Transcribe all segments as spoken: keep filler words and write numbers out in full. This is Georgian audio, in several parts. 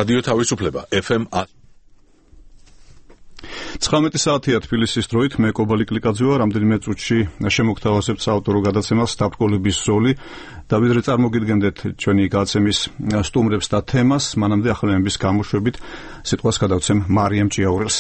რადიო თავისუფლება ეფ ემ ცხრამეტი საათია თბილისის დროით, მე კობალი კლიკაძე ვარ. რამდენიმე წუთში შემოგთავაზებთ საავტორო გადაცემას „სტაბ-კოლების ზოლი“ და ვიდრე წარმოგიდგენდეთ ჩვენი გადაცემის სტუმრებს და თემას, მანამდე ახალების გამოშვებით სიტყვას გადავცემ მარიამ ჭიაურელს.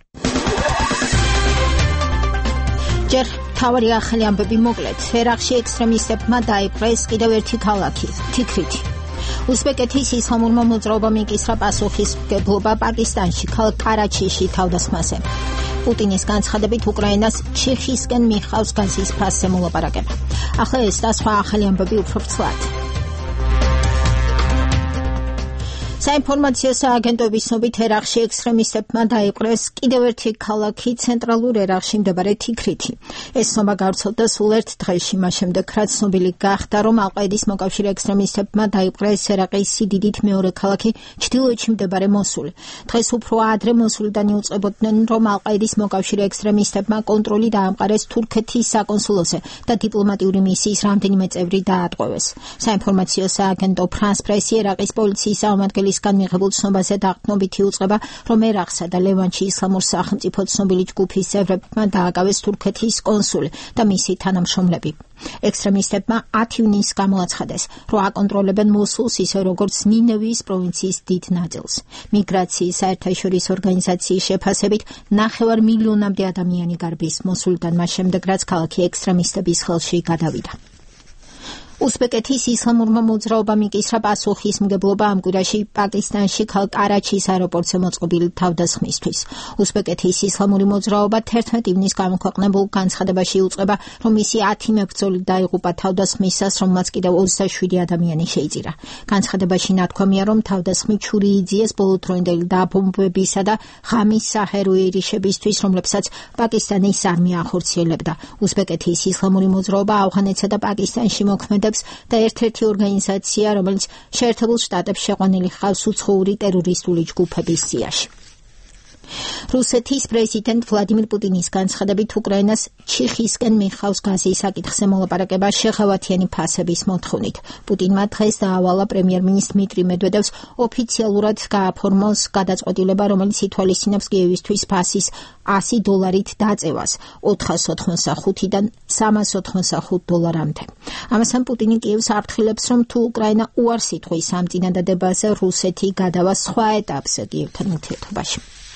ჯერ თავარი ახალი ამბები მოკლედ. ერაყში ექსტრემისტებმა დაიპყრეს კიდევ ერთი ქალაქი, თიქრითი. უზბეკეთის ისლამურმა მოძრაობამ იკისრა პასუხისმგებლობა პაკისტანში, ქალაქ კარაჩიში თავდასხმაზე. პუტინის განცხადებით უკრაინას ჩიხისკენ მიხავს გაზის ფასზე მოლაპარაკება. ახლა ეს და სხვა ახალი ამბები უფრო ფრთლად. საინფორმაციო სააგენტოების ცნობით ერაყში ექსტრემისტებმა დაიპყრეს კიდევ ერთი ქალაქი ცენტრალურ ერაყში მდებარე თიქრითი. ეს ცნობა გავრცელდა სულ ერთ დღეში, მას შემდეგ რაც ცნობილი გახდა, რომ ალ-ყაიდის მოკავშირე ექსტრემისტებმა დაიპყრეს ერაყის სიდიდით მეორე ქალაქი ჩრდილოეთში მდებარე მოსული. დღეს უფრო ადრე მოსულიდან იუწყებოდნენ, რომ ალ-ყაიდის მოკავშირე ექსტრემისტებმა კონტროლი დაამყარეს თურქეთის საკონსულოზე და დიპლომატიური მისიის რამდენიმე წევრი დაატყვევეს. საინფორმაციო სააგენტო ფრანს პრესი ერაყის პოლიციის წარმომადგენლის განმიღებულ ცნობაზე დაყრდნობით იუწყება, რომ ერაყსა და ლევანტში ისლამურ სახელმწიფო ცნობილი ჯგუფის წევრებმა დააკავეს თურქეთის კონსული და მისი თანამშრომლები. ექსტრემისტებმა ათი ივნისს გამოაცხადეს, რომ აკონტროლებენ მოსულს ისე როგორც ნინევის პროვინციის დიდ ნაწილს. მიგრაციის საერთაშორისო ორგანიზაციის შეფასებით ნახევარ მილიონამდე ადამიანი გარბის მოსულიდან მას შემდეგ, რაც ქალაქი ექსტრემისტების ხელში გადავიდა. უზბეკეთის ისლამურმა მოძრაობამ იკისრა პასუხისმგებლობა ამ კვირაში პაკისტანში ქალაქ კარაჩის აეროპორტზე მოწყობილი თავდასხმისთვის. უზბეკეთის ისლამური მოძრაობა თერთმეტი ივნისს გამოქვეყნებულ განცხადებაში იუწყება, რომ მისი ათი მებრძოლი დაიღუპა თავდასხმისას, რომელმაც კიდევ ოცდაშვიდი ადამიანი შეიწირა. განცხადებაში ნათქვამია, რომ თავდასხმით შური იძიეს ბოლოდროინდელი დაბომბვებისა და ღამის საჰეროი რიშებისთვის, რომლებსაც პაკისტანის არმია ახორციელებდა. უზბეკეთის ისლამური მოძრაობა ავღანეთსა და პაკისტანში მოქმედებს და ერთ-ერთი ორგანიზაცია, რომელიც შეერთებულ შტატებს შეყვანილი ჰყავს უცხოური ტერორისტული ჯგუფების სიაში. რუსეთის პრეზიდენტ ვლადიმირ პუტინის განცხადებით უკრაინას ჩიხისკენ მიხავს გაზის საკითხზე მოლაპარაკება შეღავათიანი ფასების მოთხოვნით. პუტინმა დღეს დაავალა პრემიერ-მინისტრ დმიტრი მედვედევს ოფიციალურად გააფორმოს გადაწყვეტილება, რომელიც ითვალისწინებს კიევისთვის ფასის ასი დოლარით დაწევას ოთხას ოთხმოცდახუთიდან სამას ოთხმოცდახუთ დოლარამდე. ამასთან პუტინი კიევს აფრთხილებს, რომ თუ უკრაინა უარს იტყვის ამ წინადადებაზე, რუსეთი გადავა სხვა ეტაპზე კიევთან ურთიერთობაში.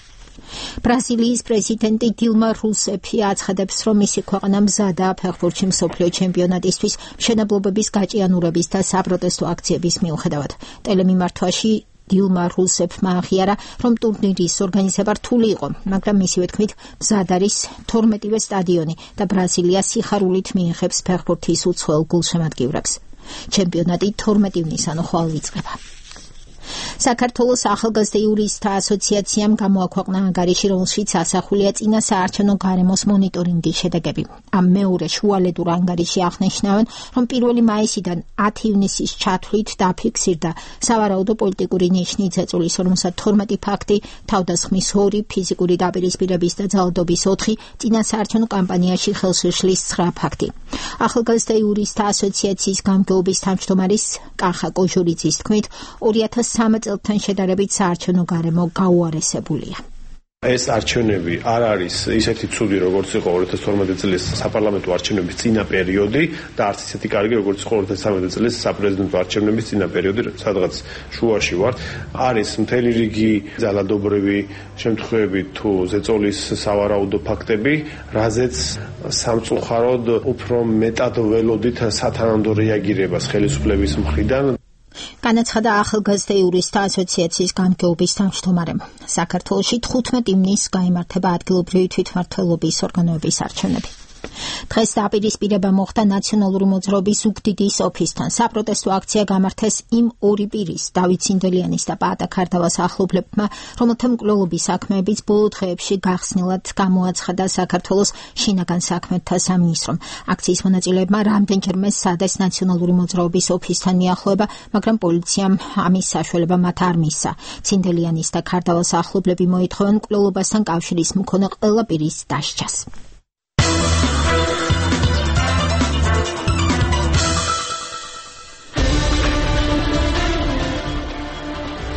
ბრაზილიის პრეზიდენტი დილმა რუსეფი აცხადებს, რომ მისი ქვეყანა მზადაა ფეხბურთში მსოფლიო ჩემპიონატისთვის მშენებლობების გაჭიანურების და საპროტესტო აქციების მიუხედავად. ტელემიმართვაში დილმა რუსეფმა აღიარა, რომ ტურნირის ორგანიზება რთული იყო, მაგრამ მისივე თქმით მზად არის თორმეტივე სტადიონი და ბრაზილია სიხარულით მიიღებს ფეხბურთის უცხოელ გულშემატკივრებს. ჩემპიონატი თორმეტი ივნისს ხვალ იწყება. საქართველოს ახალგაზრდა იურისტთა ასოციაციამ გამოაქვეყნა ანგარიში, რომელშიც ასახულია წინა საარჩევნო გარემოს მონიტორინგის შედეგები. ამ მეორე შუალედურ ანგარიში აღნიშნავენ, რომ პირველი მაისიდან ათი ივნისის ჩათვლით დაფიქსირდა სავარაუდო პოლიტიკური ნიშნით ზეწოლის ორმოცდა თორმეტი ფაქტი, თავდასხმის ორი, ფიზიკური დაპირისპირების და ძალადობის ოთხი, წინა საარჩევნო კამპანიაში ხელშეშლის ცხრა ფაქტი. ახალგაზრდა იურისტთა ასოციაციის გამგეობის თავმჯდომარის კახა კოჟურიძის თქმით, ორი ათას სამი წელთან შედარებით საარჩევნო გარემო გაუარესებულია. ეს არჩევნები არ არის ისეთი ცუდი, როგორც იყო ორი ათას თორმეტი წლის საპარლამენტო არჩევნების წინა პერიოდი და არც ისეთი კარგი, როგორც იყო ორი ათას ცხრამეტი წლის საპრეზიდენტო არჩევნების წინა პერიოდი, სადღაც შუაში ვართ. არის მთელი რიგი ძალადობრივი შემთხვევები თუ ზეწოლის სავარაუდო ფაქტები, რაზეც სამწუხაროდ უფრო მეტად ველოდით სათანადო რეაგირებას ხელისუფლების მხრიდან. განაცხადა ახალგაზრდა იურისტთა ასოციაციის გამგეობის თავმჯდომარემ. საქართველოში თხუთმეტი ივნისს გაიმართება ადგილობრივი თვითმმართველობის ორგანოების არჩევნები. დღეს დაპირისპირება მოხდა ნაციონალური მოძრაობის უგდიდის ოფისთან. საპროტესტო აქცია გამართეს იმ ორი პირის, დავით სინდელიანის და პაატა ქარდავას ახლობლებმა, რომელთა მკვლელობის საქმეებიც ბოლო დღეებში გახსნილად გამოაცხადა საქართველოს შინაგან საქმეთა სამინისტრომ. აქციის მონაწილეებმა რამდენჯერმე სადეს ნაციონალური მოძრაობის ოფისთან მიახლოება, მაგრამ პოლიციამ ამის საშუალება მათ არ მისცა. სინდელიანის და ქარდავას ახლობლები მოითხოვენ მკვლელობასთან კავშირის მქონე ყველა პირის დასჯას.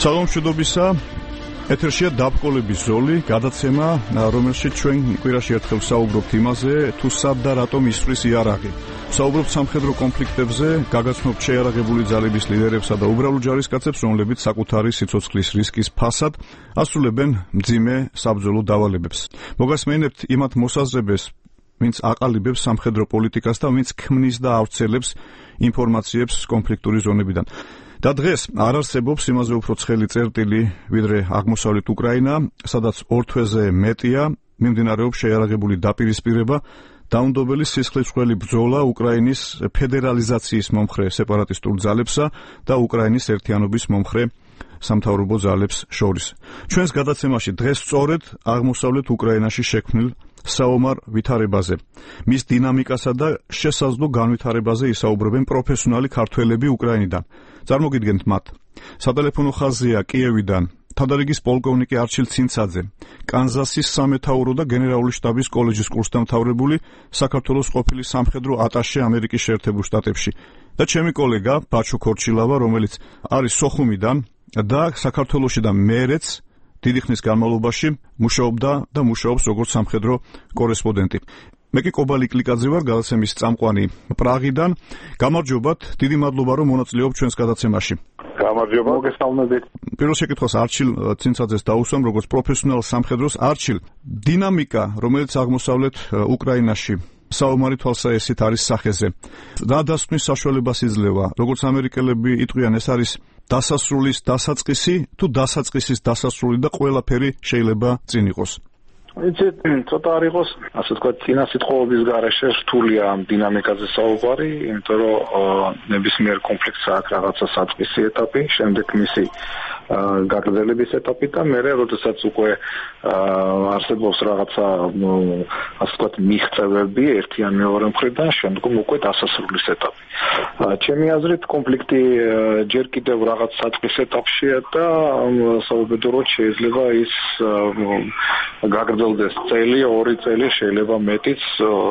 სალომშვიდობისა. ეთერშია დაბკოლების ზოლი, გადაცემა, რომელშიც ჩვენ კვირაში ერთხელ ვსაუბრობთ იმაზე, თუ სად და რატომ ისვრის იარაღი. ვსაუბრობთ სამხედრო კონფლიქტებზე, გაგაცნობთ შეიარაღებული ძალების ლიდერებსა და უბრალო ჯარისკაცებს, რომლებიც საკუთარი სიცოცხლის რისკის ფასად ასრულებენ მძიმე საბრძოლო დავალებებს. მოგასმენებთ იმათ მოსაზრებებს, ვინც აყალიბებს სამხედრო პოლიტიკას და ვინც ქმნის და ავრცელებს ინფორმაციებს კონფლიქტური ზონებიდან. და დღეს არ არსებობს იმაზე უფრო ცხელი წერტილი, ვიდრე აღმოსავლეთ უკრაინა, სადაც ორ თვეზე მეტია მიმდინარეობს შეიარაღებული დაპირისპირება, დაუნდობელი სისხლისმღვრელი ბრძოლა უკრაინის ფედერალიზაციის მომხრე სეპარატისტულ ძალებსა და უკრაინის ერთიანობის მომხრე სამთავრობო ძალებს შორის. ჩვენს გადაცემაში დღეს სწორედ აღმოსავლეთ უკრაინაში შექმნილ საომარ ვითარებაზე, მის დინამიკასა და შესაძლო განვითარებაზე ისაუბრებენ პროფესიონალი ქართველები უკრაინიდან. წარმოგიდგენთ მათ. სატელეფონო ხაზია კიევიდან თავდარიგის პოლკოვნიკი არჩილ ცინცაძე, კანზასის სამეთაურო და გენერალური შტაბის კოლეჯის კურსდამთავრებული, საქართველოს ყოფილი სამხედრო ატაშე ამერიკის შეერთებულ შტატებში და ჩემი კოლეგა ბაჩო ქორჩილავა, რომელიც არის სოხუმიდან და საქართველოში და მერეც დიდი ხნის განმავლობაში მუშაობდა და მუშაობს როგორც სამხედრო კორესპონდენტი. მე კი კობალი კლიკაძე ვარ, გადაცემის წამყვანი პრაღიდან. გამარჯობათ, დიდი მადლობა რომ მონაწილეობთ ჩვენს გადაცემაში. გამარჯობა, მოგესალმებით. პირველ შეკითხვას არჩილ ცინცაძეს დაუსვამ, როგორც პროფესიონალ სამხედროს. არჩილ, დინამიკა, რომელიც აღმოსავლეთ უკრაინაში საომარი თვალსაჩინით არის სახეზე. რა დასკვნის საშუალებას იძლევა? როგორც ამერიკელები იტყვიან, ეს არის დასასრულის დასაწყისი, თუ დასაწყისის დასასრული და ყველაფერი შეიძლება წინ იყოს. იცით, ცოტა არ იყოს, ასე ვთქვათ, წინა სიტყვების გარეშე რთულია ამ დინამიკაზე საუბარი, იმიტომ რომ ნებისმიერ კონფლიქტს აქვს რაღაცა საწყისი ეტაპი, შემდეგ მისი გაგრძელების ეტაპი და მერე, როდესაც უკვე არსებობს რაღაცა, ასე ვთქვათ, მიღწევები ერთი ან მეორე მხრიდან, შემდგომ უკვე დასასრულის ეტაპი. ჩემი აზრით, კონფლიქტი ჯერ კიდევ რაღაც საწყის ეტაპშია და საუბედუროდ შეიძლება ის გაგრძელდეს წელი, ორი წელი, შეიძლება მეტიც,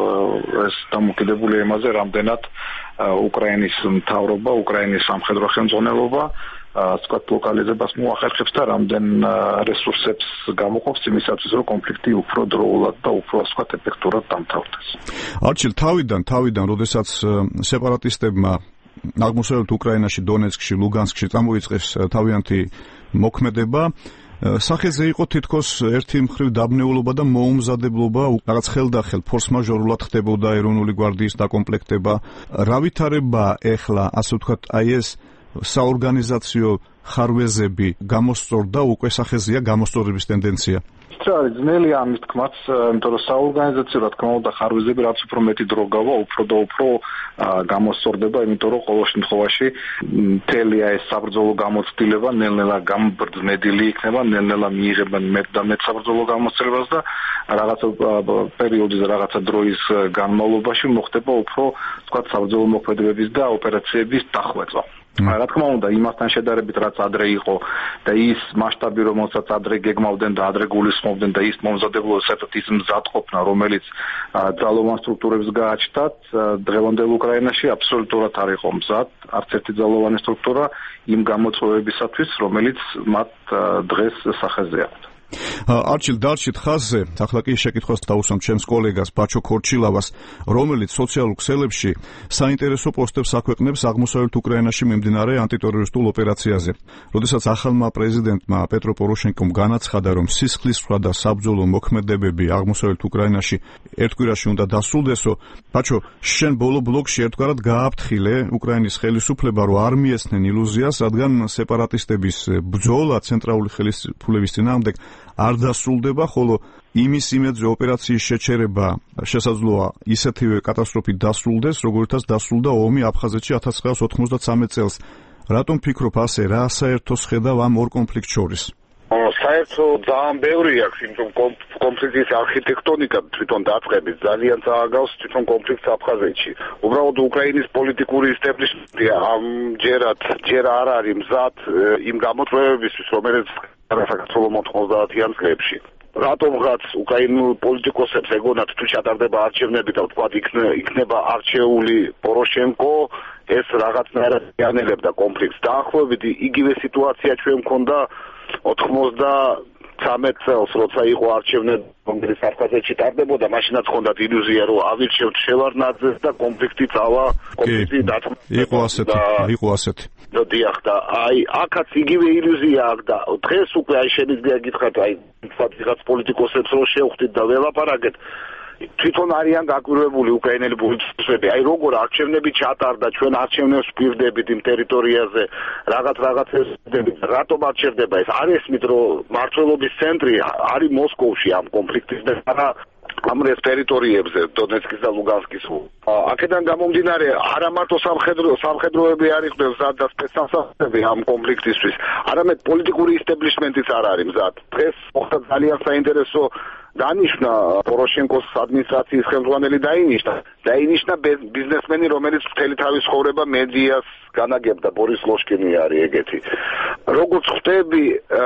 ეს დამოკიდებული იმაზე, რამდენად უკრაინის მთავრობა, უკრაინის სამხედრო ხელმძღვანელობა ასკათ ლოკალიზებას მოახერხებს და რამდენ რესურსებს გამოყოფს იმისათვის, რომ კონფლიქტი უფრო დროულად და უფრო ასკათ ეფექტურად დამთავრდეს. არჩილ, თავიდან, თავიდან, როდესაც სეპარატისტებმა აღმოსავლეთ უკრაინაში, დონეცკში, ლუგანსკში წამოიწყეს თავიანთი მოქმედება, სახეზე იყო თითქოს ერთი მხრივ დაბნეულობა და მოუმზადებლობა, რაღაც ხელდახელ ფორს-მაჟორულად ხდებოდა ეროვნული გვარდიის დაკომპლექტება. რა ვითარებაა ეხლა, ასე ვთქვათ, აი ეს საორგანიზაციო ხარვეზები გამოსწორდა, უკვე სახეზეა გამოსწორების ტენდენცია. არის ძნელი ამის თქმაც, იმიტომ რომ საორგანიზაციო რა თქმა უნდა ხარვეზები რაც უფრო მეტი დრო გავა, უფრო და უფრო გამოსწორდება, იმიტომ რომ ყოველ შემთხვევაში მთელი ეს საბრძოლო გამოცდილება ნელ-ნელა გამბრძნედილი იქნება, ნელ-ნელა მიიღებენ მეტ და მეტ საბრძოლო გამოცდილებას და რაღაცა პერიოდის, რაღაცა დროის განმავლობაში მოხდება უფრო, თქვა, საბრძოლო მოქმედებების და ოპერაციების დახვეწა. რა თქმა უნდა, იმასთან შედარებით, რაც ადრე იყო და ის მასშტაბი, რომელსაც ადრე გეგმავდნენ და ადრე გულისხმობდნენ და ის მომზადებლობა, საერთოდ ის მზადყოფნა, რომელიც ძალოვან სტრუქტურებს გააჩნდათ, დღევანდელ უკრაინაში აბსოლუტურად არ იყო მზად, არც ერთი ძალოვანი სტრუქტურა იმ გამოწვევებისათვის, რომელიც მათ დღეს სახეზე აქვთ. არჩილ, დარჩით ხაზზე, ახლა კი შეკითხვას დავუსვამ ჩემს კოლეგას ბაჩო ქორჩილავას, რომელიც სოციალურ ქსელებში საინტერესო პოსტებს აქვეყნებს აღმოსავლეთ უკრაინაში მიმდინარე ანტიტერორისტულ ოპერაციაზე. როდესაც ახალმა პრეზიდენტმა პეტრო პოროშენკომ განაცხადა, რომ სისხლისმღვრა და საბრძოლო მოქმედებები აღმოსავლეთ უკრაინაში ერთ კვირაში უნდა დასრულდესო, ბაჩო, შენ ბოლო ბლოგში ერთგვარად გააფრთხილე უკრაინის ხელისუფლება, რომ არ მიეცნენ ილუზიას, რადგან სეპარატისტების ბრძოლა ცენტრალური ხელისუფლების წინააღმდეგ არ დასრულდება, ხოლო იმის იმედზე ოპერაციის შეჩერება შესაძლოა ისეთივე კატასტროფით დასრულდეს, როგორითაც დასრულდა ომი აფხაზეთში ათას ცხრაასი ოცდამეცხრე წელს. რატომ ფიქრობ ასე, რა საერთოს ხედავ ამ ორ კონფლიქტ შორის? საერთო ძალიან ბევრი აქვს, იმიტომ კონფლიქტის არქიტექტონიკა თვითონ დაწყებით ძალიან წააგავს თვითონ კონფლიქტს აფხაზეთში. უბრალოდ უკრაინის პოლიტიკური ისტებლიშმენტი ამჯერად ჯერ არ არის მზად იმ გამოწვევებისთვის, რომელიც საქართველოს მოთხმოცდაათიან წლებში. რატომღაც უკრაინულ პოლიტიკოსებს ეგონათ თუ ჩატარდება არჩევნები და თქვა იქნება არჩეული პოროშენკო ეს რაღაცნაირად განელებდა კონფლიქტს. დაახლოებით იგივე სიტუაცია ჩვენ მქონდა ოთხმოცდათრამეტ წელს, როცა იყო არჩევნები, რომელიც აფხაზეთში ტარდებოდა, მაშინაც ჰქონდათ ილუზია, რომ ავირჩევთ შევარდნაძეს და კონფლიქტი წავა კონფლიქტი დათმო. იყო ასეთი, იყო ასეთი. დიახ და აი აქაც იგივე ილუზია აქვს და დღეს უკვე აი შეიძლება გითხრათ აი ვიღაც პოლიტიკოსებს რო შევხვდით და ველაპარაკეთ თვითონ არიან გაკვირვებული უკრაინელი პოლიტიკოსები აი როგორ არჩევნები ჩატარდა ჩვენ არჩევნებს ვგვირდებით იმ ტერიტორიაზე რაღაც რაღაცებს ვგვირდებით რატომ არჩევდება ეს არ ესმით რომ მართლობის ცენტრი არის მოსკოვში ამ კონფლიქტის და არა ამ ტერიტორიებზე დონეცკის და ლუგანსკის აქედან გამომდინარე არა მარტო სამხედრო სამხედროები არ იყვნენ მზად და სპეცსამსახურები ამ კონფლიქტისთვის არამედ პოლიტიკური ისტაბლიშმენტიც არ არის მზად დღეს მოხდა ძალიან საინტერესო დანიშნა პოროშენკოს ადმინისტრაციის ხელმძღვანელი დაინიშნა დაინიშნა ბიზნესმენი რომელიც მთელი თავის ცხოვრება მედიას განაგებდა ბორის ლოშკინი არის ეგეთი როგორც ხვდები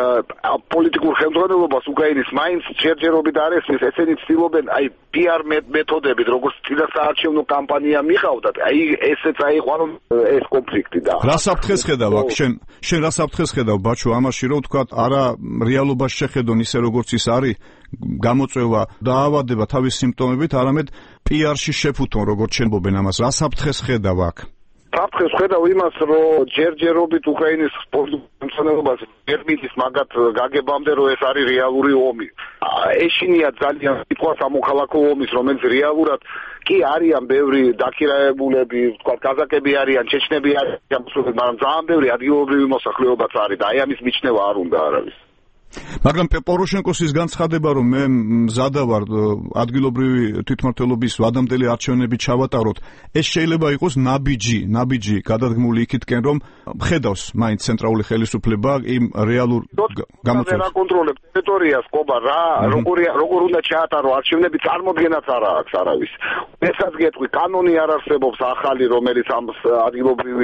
პოლიტიკურ ხელმძღვანელობას უკრაინის მაინც ჯერჯერობით არ ესმის ესენი ცდილობენ აი პიარ მეთოდებით როგორც წინასაარჩევნო კამპანია მიყავდათ აი ესეც აიყვანო ეს კონფლიქტი და რა საფრთხეს ხედავ აქ შენ შენ რა საფრთხეს ხედავ ბაჩო ამაში რომ თქვა არა რეალობას შეხედონ ისე როგორც ის არის გამოწვევა დაავადება თავის სიმპტომებით არამედ პიარში შეფუთონ როგორც შენბობენ ამას რა საფრთხეს ხედავ აქ საფრთხეს ხედავ იმას რომ ჯერჯერობით უკრაინის პოლიტიკოსებს ერმიტის მაგათ გაგებამდე რომ ეს არის რეალური ომი ეშინია ძალიან სიტყვა სამოქალაქო ომის რომელიც რეალურად კი არიან ბევრი დაქირავებულები თქვა კაზაკები არიან ჩეჩნები არიან მაგრამ ძალიან ბევრი ადგილობრივი მოსახლეობაც არის და აი ამის მიჩნევა არ უნდა არავის მაგრამ პოროშენკოს განცხადება რომ მე მზადა ვარ ადგილობრივი თვითმმართველობის ვადამდელი არჩევნები ჩავატაროთ ეს შეიძლება იყოს ნაბიჯი ნაბიჯი გადადგმული იქითკენ რომ ხედავს მაინც ცენტრალური ხელისუფლება იმ რეალურ გამოწვევას აკონტროლებს ტერიტორიას ყობა რა როგორი როგორ უნდა ჩაატარო არჩევნები წარმოდგენაც არ აქვს არავის ესაც გეტყვი კანონი არ არსებობს ახალი რომელიც ამ ადგილობრივი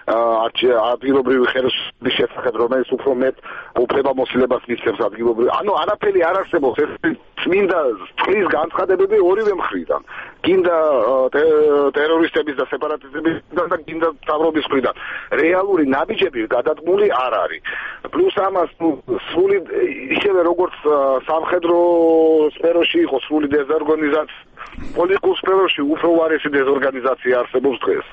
ადგილობრივი ხელისუფლების შესახებ რომელიც უფრო მეტ უფლებამოსილებას მისცემს ადგილობრივ ანუ არაფერი არ არსებობს ეს წმინდა წყლის განცხადებები ორივე მხრიდან გინდა ტერორისტების და სეპარატისტების და გინდა მთავრობის მხრიდან რეალური ნაბიჯები გადადგმული არ არის პლუს ამას სრული ისევე როგორც სამხედრო სფეროში იყო სრული დეზორგანიზაცია პოლიტიკურ სფეროში უფრო უარესი დეზორგანიზაცია არსებობს დღეს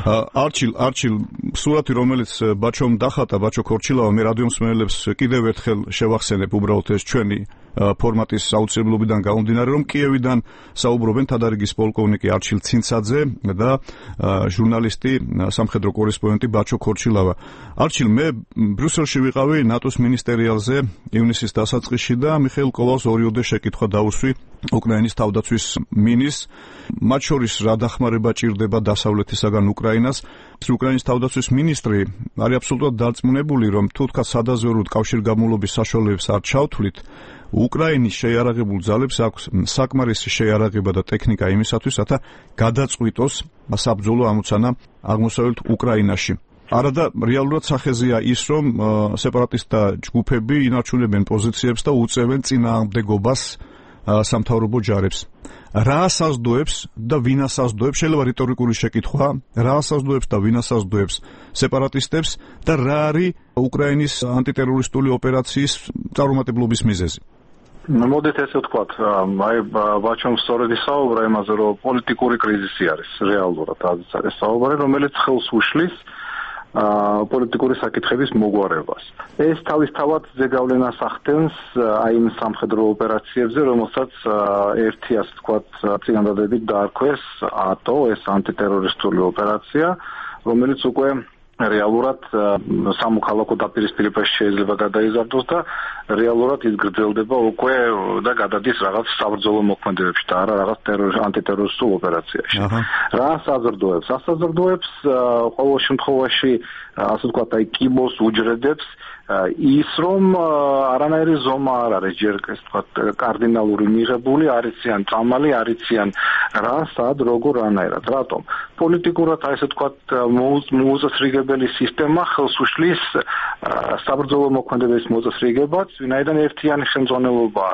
არჩილ არჩილ სურათი რომელიც ბაჩომ დახატა ბაჩო ქორჩილავა მე რადიო მსმენელებს კიდევ ერთხელ შევახსენებ უბრალოდ ეს ჩვენი ფორმატის აუცილებლობიდან გამომდინარე რომ კიევიდან საუბრობენ თადარიგის პოლკოვნიკი არჩილ ცინცაძე და ჟურნალისტი სამხედრო კორესპონდენტი ბაჩო ქორჩილავა არჩილ მე ბრიუსელში ვიყავი ნატოს მინისტერიალზე ივნისის დასაწყისში და მიხეილ კოვალს ორიოდე შეკითხვა დაუსვი უკრაინის თავდაცვის მინის მათ შორის რა დახმარება ჭირდება დასავლეთისაგან უკრაინას უკრაინის თავდაცვის მინისტრი არის აბსოლუტურად დარწმუნებული რომ თუ თქვა სადაზვერვო კავშირგაბმულობის საშუალებებს არ ჩავთვლით უკრაინის შეიარაღებულ ძალებს აქვს საკმარისი შეიარაღება და ტექნიკა იმისათვის, რათა გადაწყვიტოს საბრძოლო ამოცანა აღმოსავლეთ უკრაინაში. არადა რეალურად სახეზეა ის, რომ სეპარატისტთა ჯგუფები ინარჩუნებენ პოზიციებს და უწევენ წინააღმდეგობას სამთავრობო ჯარებს. რა ასაზდოებს და ვინ ასაზდოებს? შეიძლება რიტორიკული შეკითხვა, რა ასაზდოებს და ვინ ასაზდოებს სეპარატისტებს და რა არის უკრაინის ანტიტერორისტული ოპერაციის წარუმატებლობის მიზეზი? მოდით ესე ვთქვათ, აი ბაჩომ სწორედ ისაუბრა იმაზე, რომ პოლიტიკური კრიზისი არის რეალურად არის საუბარი, რომელიც ხელს უშლის პოლიტიკური საკითხების მოგვარებას. ეს თავისთავად ზეგავლენას ახდენს აი იმ სამხედრო ოპერაციებზე, რომელსაც ერთი ასე ვთქვათ წინადადებით დაარქვეს ატო, ეს ანტიტერორისტული ოპერაცია, რომელიც უკვე რეალურად სამოქალაქო დაპირისპირებაში შეიძლება გადაიზარდოს და რეალურად ის გრძელდება უკვე და გადადის რაღაც საბრძოლო მოქმედებებში და არა რაღაც ანტიტერორისტულ ოპერაციაში. რა საზრდოებს? ასაზრდოებს ყოველ შემთხვევაში ასე ვთქვათ აი კიბოს უჯრედებს ის რომ არანაირი ზომა არ არის ჯერ ეს ვთქვათ კარდინალური მიღებული არიციან წამალი არიციან რა სად როგორ რანაირად რატომ პოლიტიკურად აი ესე ვთქვათ მოუწესრიგებელი სისტემა ხელს უშლის საბრძოლო მოქმედების მოწესრიგებას ვინაიდან ერთიანი ხელმძღვანელობა არ აქვს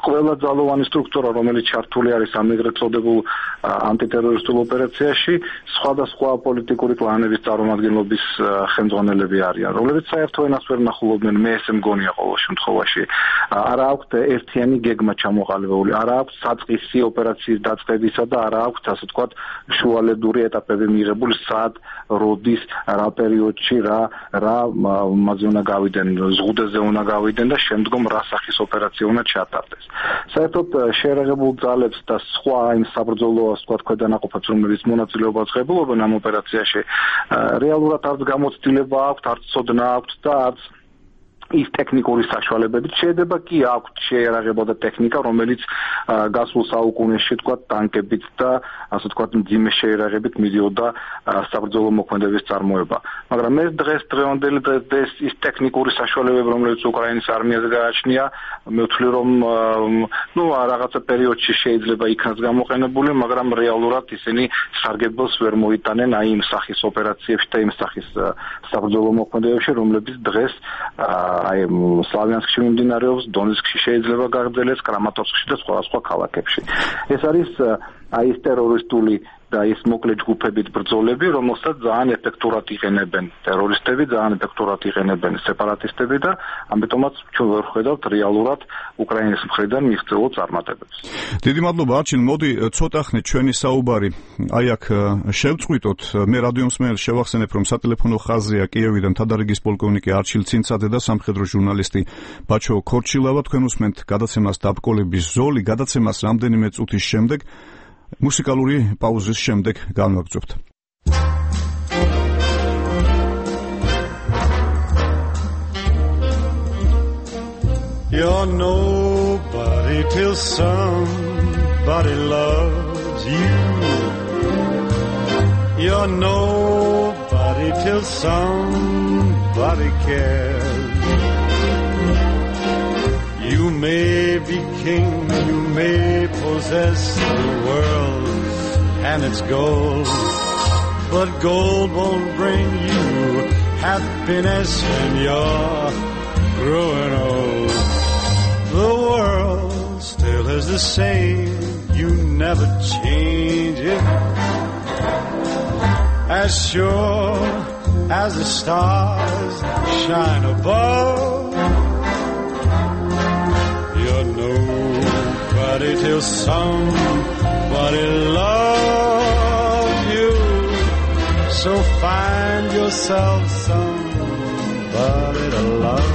ყველა ძალოვანი სტრუქტურა, რომელიც ჩართული არის ამ ეგრეთ წოდებულ ანტიტერორისტულ ოპერაციაში, სხვადასხვა პოლიტიკური კლანების წარმომადგენლობის ხელმძღვანელები არიან, რომლებიც საერთო ენას ვერ ნახულობდნენ, მე ესე მგონია ყოველ შემთხვევაში. არა აქვთ ერთიანი გეგმა ჩამოყალიბებული, არა აქვთ საწყისი ოპერაციის დაწყებისა და არა აქვთ, ასე ვთქვათ, შუალედური ეტაპები მიღებული, სად, როდის, რა პერიოდში, რა რა მასზე უნდა გავიდნენ, ზღუდეზე უნდა გავიდნენ და შემდგომ რა სახის ოპერაცია უნდა ჩატარდეს. საერთოდ შეერაღებულ ძალებს და სხვა იმ საბრძოლო, ასე ვთქვათ, ქვედანაყოფებს, რომელიც მონაწილეობას ღებულობენ ამ ოპერაციაში, რეალურად არც გამოცდილება აქვთ, არც ცოდნა აქვთ და არც ის ტექნიკური საშუალებებით შეიძლება კი აქვთ შეერაღებოდა ტექნიკა, რომელიც გასულ საუკუნეში თქვა ტანკებით და ასე თქვა მძიმე შეერაღებით მიდიოდა საბრძოლო მოქმედების წარმოება. მაგრამ ეს დღეს დღევანდელი დღეს ის ტექნიკური საშუალებები, რომელიც უკრაინის არმიას გააჩნია, მე ვთვლი რომ ნუ რაღაცა პერიოდში შეიძლება იქნას გამოყენებული, მაგრამ რეალურად ისინი სარგებელს ვერ მოიტანენ აი იმ სახის ოპერაციებში და იმ სახის საბრძოლო მოქმედებებში, რომლებიც დღეს აი სლავიანსკში მიმდინარეობს, დონეცკში შეიძლება გაგრძელდეს, კრამატორსკში და სხვა სხვა ქალაქებში. ეს არის აი ეს ტერორისტული და ის მოკლე ჯგუფებით ბრძოლები, რომელსაც ძალიან ეფექტურად იყენებენ ტერორისტები, ძალიან ეფექტურად იყენებენ სეპარატისტები და ამიტომაც ჩვენ ვერ ხედავთ რეალურად უკრაინის მხრიდან მიღწეულ წარმატებებს. დიდი მადლობა არჩილ, მოდი ცოტა ხნით ჩვენი საუბარი აი აქ შევწყვიტოთ. მე რადიო მსმენელს შევახსენებ, რომ სატელეფონო ხაზია კიევიდან თადარიგის პოლკოვნიკი არჩილ ცინცაძე და სამხედრო ჟურნალისტი ბაჩო ქორჩილავა. თქვენ უსმენთ გადაცემას დაბკოლების ზოლი, გადაცემას რამდენიმე წუთის შემდეგ მუსიკალური პაუზის შემდეგ განვაგრძობთ. You're nobody till somebody loves you. You're nobody till somebody cares. You may be king, you may possess the world and its gold, but gold won't bring you happiness when you're growing old. The world still is the same, you never change it. As sure as the stars shine above, you're nobody till somebody loves you. So find yourself somebody to love.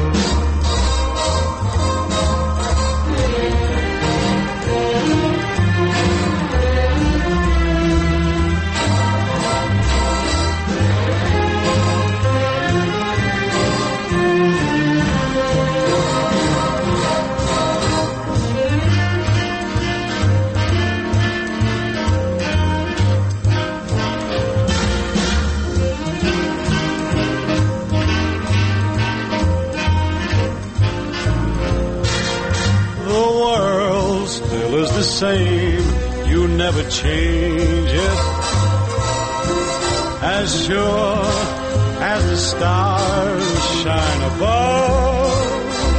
The same, you never change it. As sure as the stars shine above,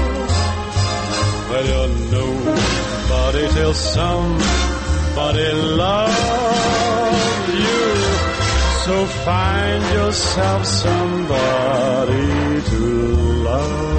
well, you're nobody till somebody loves you. So find yourself somebody to love.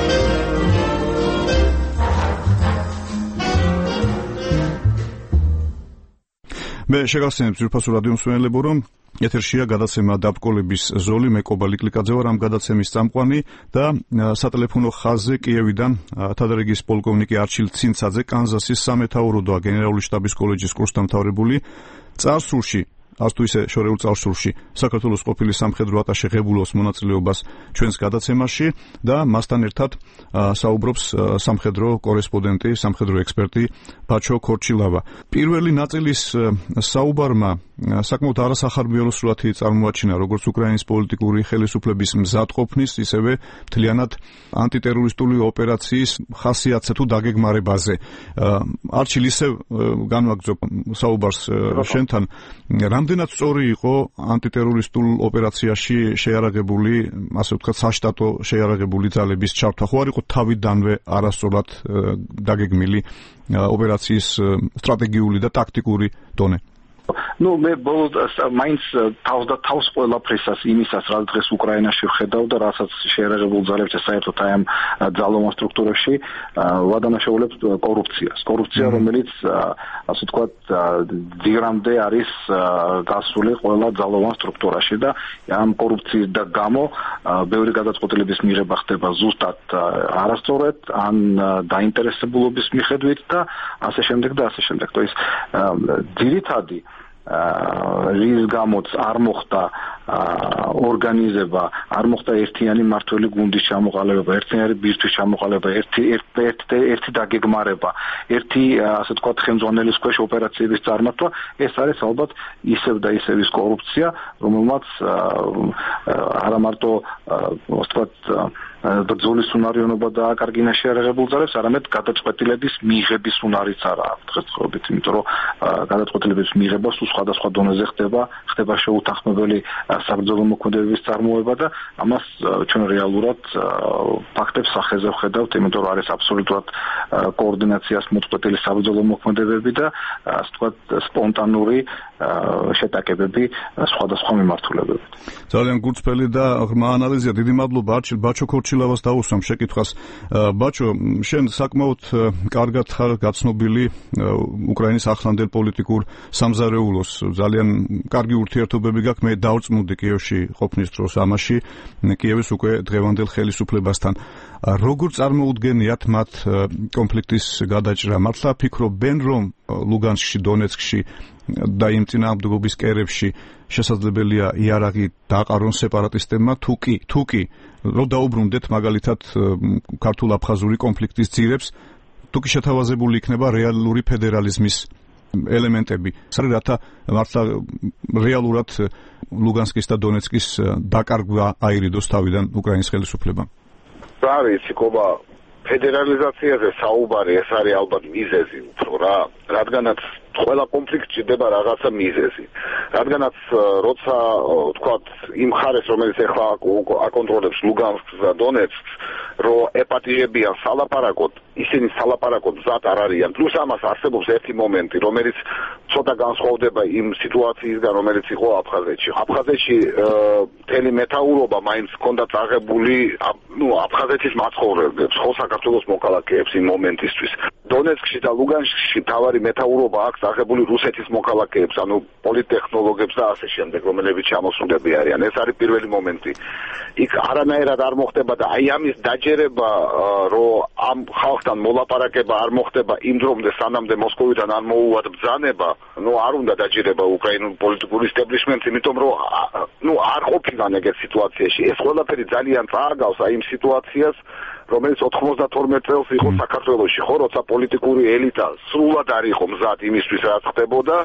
მე შეგახსენებ ძვირფასო რადიო მსმენელებო, რომ ეთერშია გადაცემა დაბკოლების ზოლი, მე კობა ლიკლიკაძე ვარ ამ გადაცემის წამყვანი და სატელეფონო ხაზზე კიევიდან თადარიგის პოლკოვნიკი არჩილ ცინცაძე, კანზასის სამეთაუროდო გენერალური შტაბის კოლეჯის კურსდამთავრებული, წარსულში ასე თუ ისე შორეულ წარსულში საქართველოს ყოფილი სამხედრო ატაშე ღებულობს მონაწილეობას ჩვენს გადაცემაში და მასთან ერთად საუბრობს სამხედრო კორესპონდენტი, სამხედრო ექსპერტი ბაჩო ქორჩილავა. პირველი ნაწილის საუბარმა საკმაოდ არასახარბიელოსრულად წარმოაჩინა როგორც უკრაინის პოლიტიკური ხელისუფლების მზადყოფნის, ისევე მთლიანად ანტიტერორისტული ოპერაციის ხასიათზე თუ დაგეგმარებაზე. არჩილ, ისევ განვაგრძობ საუბარს შენთან, რამდენად სწორი იყო ანტიტერორისტულ ოპერაციაში შეიარაღებული, ასე ვთქვათ, საშტატო შეიარაღებული ძალების ჩართვა, ხო არ იყო თავიდანვე არასწორად დაგეგმილი ოპერაციის სტრატეგიული და ტაქტიკური დონე? Ну, მე ბოლოდ მაინც თავს და თავს ყველაფრისას იმისას, რაც დღეს უკრაინაში ვხედავ და რასაც შეიარაღებულ ძალებს საერთოდ აი ამ ძალოვან სტრუქტურებში ვადანაშაულებ კორუფციას. კორუფცია, რომელიც ასე ვთქვათ, ძირამდე არის გასული ყველა ძალოვან სტრუქტურაში და ამ კორუფციის და გამო ბევრი გადაწყვეტილების მიღება ხდება ზუსტად არასწორად, ან დაინტერესებულობის მიხედვით და ასე შემდეგ და ასე შემდეგ. То есть ძირითადი რის გამოც არ მოხდა ორგანიზება, არ მოხდა ერთიანი მმართველი გუნდის ჩამოყალიბება, ერთიანი ბირთვის ჩამოყალიბება, ერთი ერთი ერთი დაგეგმარება, ერთი ასე ვთქვათ ხელმძღვანელის ქვეშ ოპერაციების წარმართვა, ეს არის ალბათ ისევ და ისევ ის კორუფცია, რომელმაც არა მარტო ასე ვთქვათ ბრძოლის უნარიანობა დააკარგინა შეიარაღებულ ძალებს, არამედ გადაწყვეტილების მიღების უნარიც არა აქვს დღესდღეობით, იმიტომ რომ გადაწყვეტილების მიღება სულ სხვადასხვა დონეზე ხდება, ხდება შეუთანხმებელი საბრძოლო მოქმედებების წარმოება და ამას ჩვენ რეალურად ფაქტებს სახეზე ვხედავთ, იმიტომ რომ არის აბსოლუტურად კოორდინაციას მოწყვეტილი საბრძოლო მოქმედებები და ასე ვთქვათ სპონტანური შეტაკებები სხვადასხვა მიმართულებებით. ძალიან გულწრფელი და ღრმა ანალიზია. დიდი მადლობა არჩილ ბაჩო-ქორჩილავას დაუსვამ შეკითხვას. ბაჩო, შენ საკმაოდ კარგად ხარ გაცნობილი უკრაინის ახლანდელ პოლიტიკურ სამზარეულოს. ძალიან კარგი ურთიერთობები გაქვს. მე დავწმუნდი კიევში ყოფნის დროს ამაში, კიევის უკვე დღევანდელ ხელისუფლებასთან. როგორ წარმოუდგენიათ მათ კონფლიქტის გადაჭრა? მართლა ფიქრობენ, რომ ლუგანსკში, დონეცკში და იმ წინააღმდეგობის კერებში შესაძლებელია იარაღი დააყარონ სეპარატისტებმა, თუ კი, თუ კი, რომ დაუბრუნდეთ მაგალითად ქართულ-აფხაზური კონფლიქტის ძირებს, თუ კი შეთავაზებული იქნება რეალური ფედერალიზმის ელემენტები. სარი რათა მართლა რეალურად ლუგანსკის და დონეცკის დაკარგვა აირიდოს თავიდან უკრაინის ხელისუფლებამ. არის იქობა ფედერალიზაციაზე საუბარი, ეს არის ალბათ მიზეზი უფრო რა, რადგანაც ყველა კონფლიქტში დება რაღაცა მიზეზი. რადგანაც როცა ვთქვათ იმ ხარეს, რომელიც ახლა აკონტროლებს ლუგანსკს და დონეცკს, რომ ეპატიჟებიან სალაპარაკოდ, ისინი სალაპარაკოდ მზად არ არიან. პლუს ამას არსებობს ერთი მომენტი, რომელიც ცოტა განსხვავდება იმ სიტუაციისგან, რომელიც იყო აფხაზეთში. აფხაზეთში მთელი მეთაურობა მაინც ჰქონდა წაღებული, ნუ აფხაზეთის მაცხოვრებლებს, ხო საქართველოს მოქალაქეებს იმ მომენტისთვის. დონეცკში და ლუგანსკში თავარი მეთაურობა აქვს აღებული რუსეთის მოქალაქეებს, ანუ პოლიტექნოლოგებს და ასე შემდეგ, რომლებიც ჩამოსულები არიან. ეს არის პირველი მომენტი. იქ არანაირად არ მოხდება და აი ამის დაჯერება, რომ ამ ხალხთან მოლაპარაკება არ მოხდება იმ დრომდე, სანამდე მოსკოვიდან არ მოუვად ბრძანება, ნუ არ უნდა დაჯერება უკრაინულ პოლიტიკურ ისტებლიშმენტს, იმიტომ რომ ნუ არ ყოფილან ეგეთ სიტუაციაში. ეს ყველაფერი ძალიან წააგავს აი იმ სიტუაციას, რომელიც ოთხმოცდათორმეტ წელს იყო საქართველოში, ხო, როცა პოლიტიკური ელიტა სრულად არ იყო მზად იმისთვის, რაც ხდებოდა.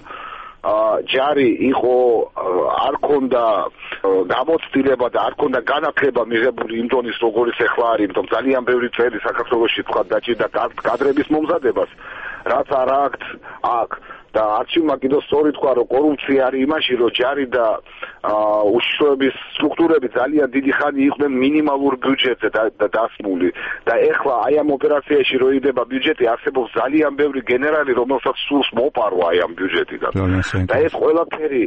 ჯარი იყო, არ ქონდა გამოცდილება და არ ქონდა განათლება მიღებული იმ დონის, როგორიც ახლა არის, იმიტომ ძალიან ბევრი წელი საქართველოში თქვა დაჭირდა კადრების მომზადებას, რაც არ აქვს აქ. და არჩილმა კიდევ სწორი თქვა, რომ კორუფცია არის იმაში, რომ ჯარი და უშიშროების სტრუქტურები ძალიან დიდი ხანი იყვნენ მინიმალურ ბიუჯეტზე დასმული და ეხლა აი ამ ოპერაციაში რო იდება ბიუჯეტი, არსებობს ძალიან ბევრი გენერალი, რომელსაც სურს მოპარვა აი ამ ბიუჯეტიდან. და ეს ყველაფერი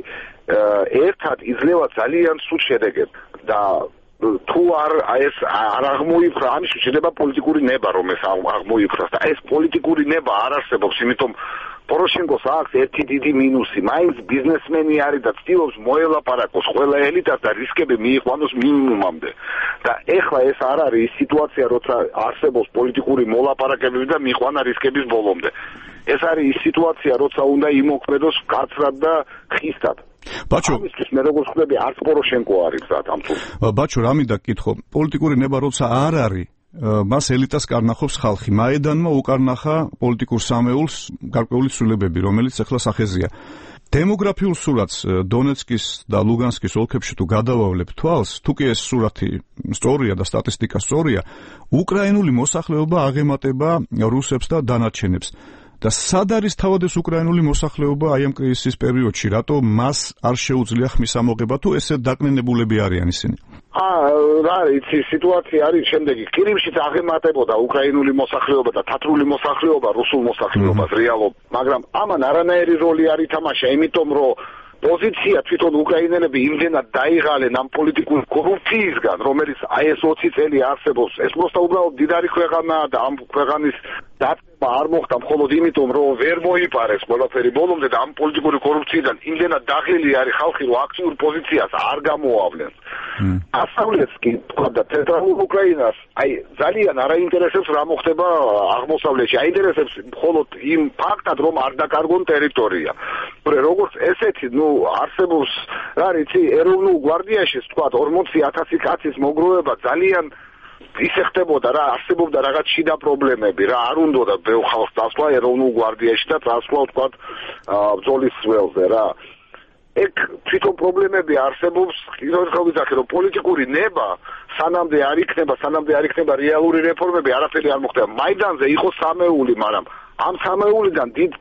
ერთად იძლევა ძალიან სულ შედეგებს და თუ არ ეს არ აღმოიფრა, ამის შეიძლება პოლიტიკური ნება, რომ ეს აღმოიფრას და ეს პოლიტიკური ნება არ არსებობს, იმიტომ პოროშენკოს აქვს ერთი დიდი მინუსი, მაინც ბიზნესმენი არის და ცდილობს მოელაპარაკოს ყველა ელიტას და რისკები მიიყვანოს მინიმუმამდე. და ეხლა ეს არ არის ის სიტუაცია, როცა არსებობს პოლიტიკური მოლაპარაკებები და მიიყვანა რისკების ბოლომდე. ეს არის ის სიტუაცია, როცა უნდა იმოქმედოს კაცრად და ხისტად. ბაჩო, ამისთვის მე როგორც ხვდები, არც პოროშენკო არის გზად ამ თუ. ბაჩო, რა მინდა გითხო, პოლიტიკური ნება როცა არ არის, მას ელიტას კარნახობს ხალხი. მაედანმა უკარნახა პოლიტიკურ სამეულს გარკვეული ცვლილებები, რომელიც ახლა სახეზეა. დემოგრაფიულ სურათს დონეცკის და ლუგანსკის ოლქებში თუ გადავავლებ თვალს, თუ კი ეს სურათი სწორია და სტატისტიკა სწორია, უკრაინული მოსახლეობა აღემატება რუსებს და დანარჩენებს. და სად არის თავად ეს უკრაინული მოსახლეობა აი ამ კრიზისის პერიოდში, რატო მას არ შეუძლია ხმის ამოღება თუ ესე დაკნინებულები არიან ისინი? აა რა იცი სიტუაცია არის შემდეგი. კირიმშიც აღემატებოდა უკრაინული მოსახლეობა და თათრული მოსახლეობა რუსულ მოსახლეობას რეალობ, მაგრამ ამან არანაირი როლი არ ითამაშა, იმიტომ რომ პოზიცია თვითონ უკრაინელები იმდენად დაიღალენ ამ პოლიტიკური კორუფციისგან, რომელიც აი ეს ოცი წელი არსებობს. ეს просто უბრალოდ დიდარი ქვეყანაა და ამ ქვეყანის დაწება არ მოხდა მხოლოდ იმიტომ, რომ ვერ მოიპარეს ყველაფერი ბოლომდე და ამ პოლიტიკური კორუფციიდან იმდენად დაღლილი არის ხალხი, რომ აქტიურ პოზიციას არ გამოავლენს. ასავლეთს კი თქვა და ცენტრალურ უკრაინას აი ძალიან არ აინტერესებს რა მოხდება აღმოსავლეთში. აინტერესებს მხოლოდ იმ ფაქტად, რომ არ დაკარგონ ტერიტორია. როგორც ესეთი, ნუ არსებობს რა ვიცი, ეროვნულ გვარდიაში თქვა ორმოცი ათასი კაცის მოგროვება ძალიან ისე ხდებოდა რა, არსებობდა რაღაც შიდა პრობლემები რა, არ უნდოდა ბევრ ხალხს დასვლა ეროვნულ გვარდიაში და წასვლა თქვა ბრძოლის ველზე რა. ეგ თვითონ პრობლემები არსებობს, კიდევ ერთხელ ვიძახე, რომ პოლიტიკური ნება სანამდე არ იქნება, სანამდე არ იქნება რეალური რეფორმები, არაფერი არ მოხდება. მაიდანზე იყო სამეული, მაგრამ ამ სამეულიდან დიდ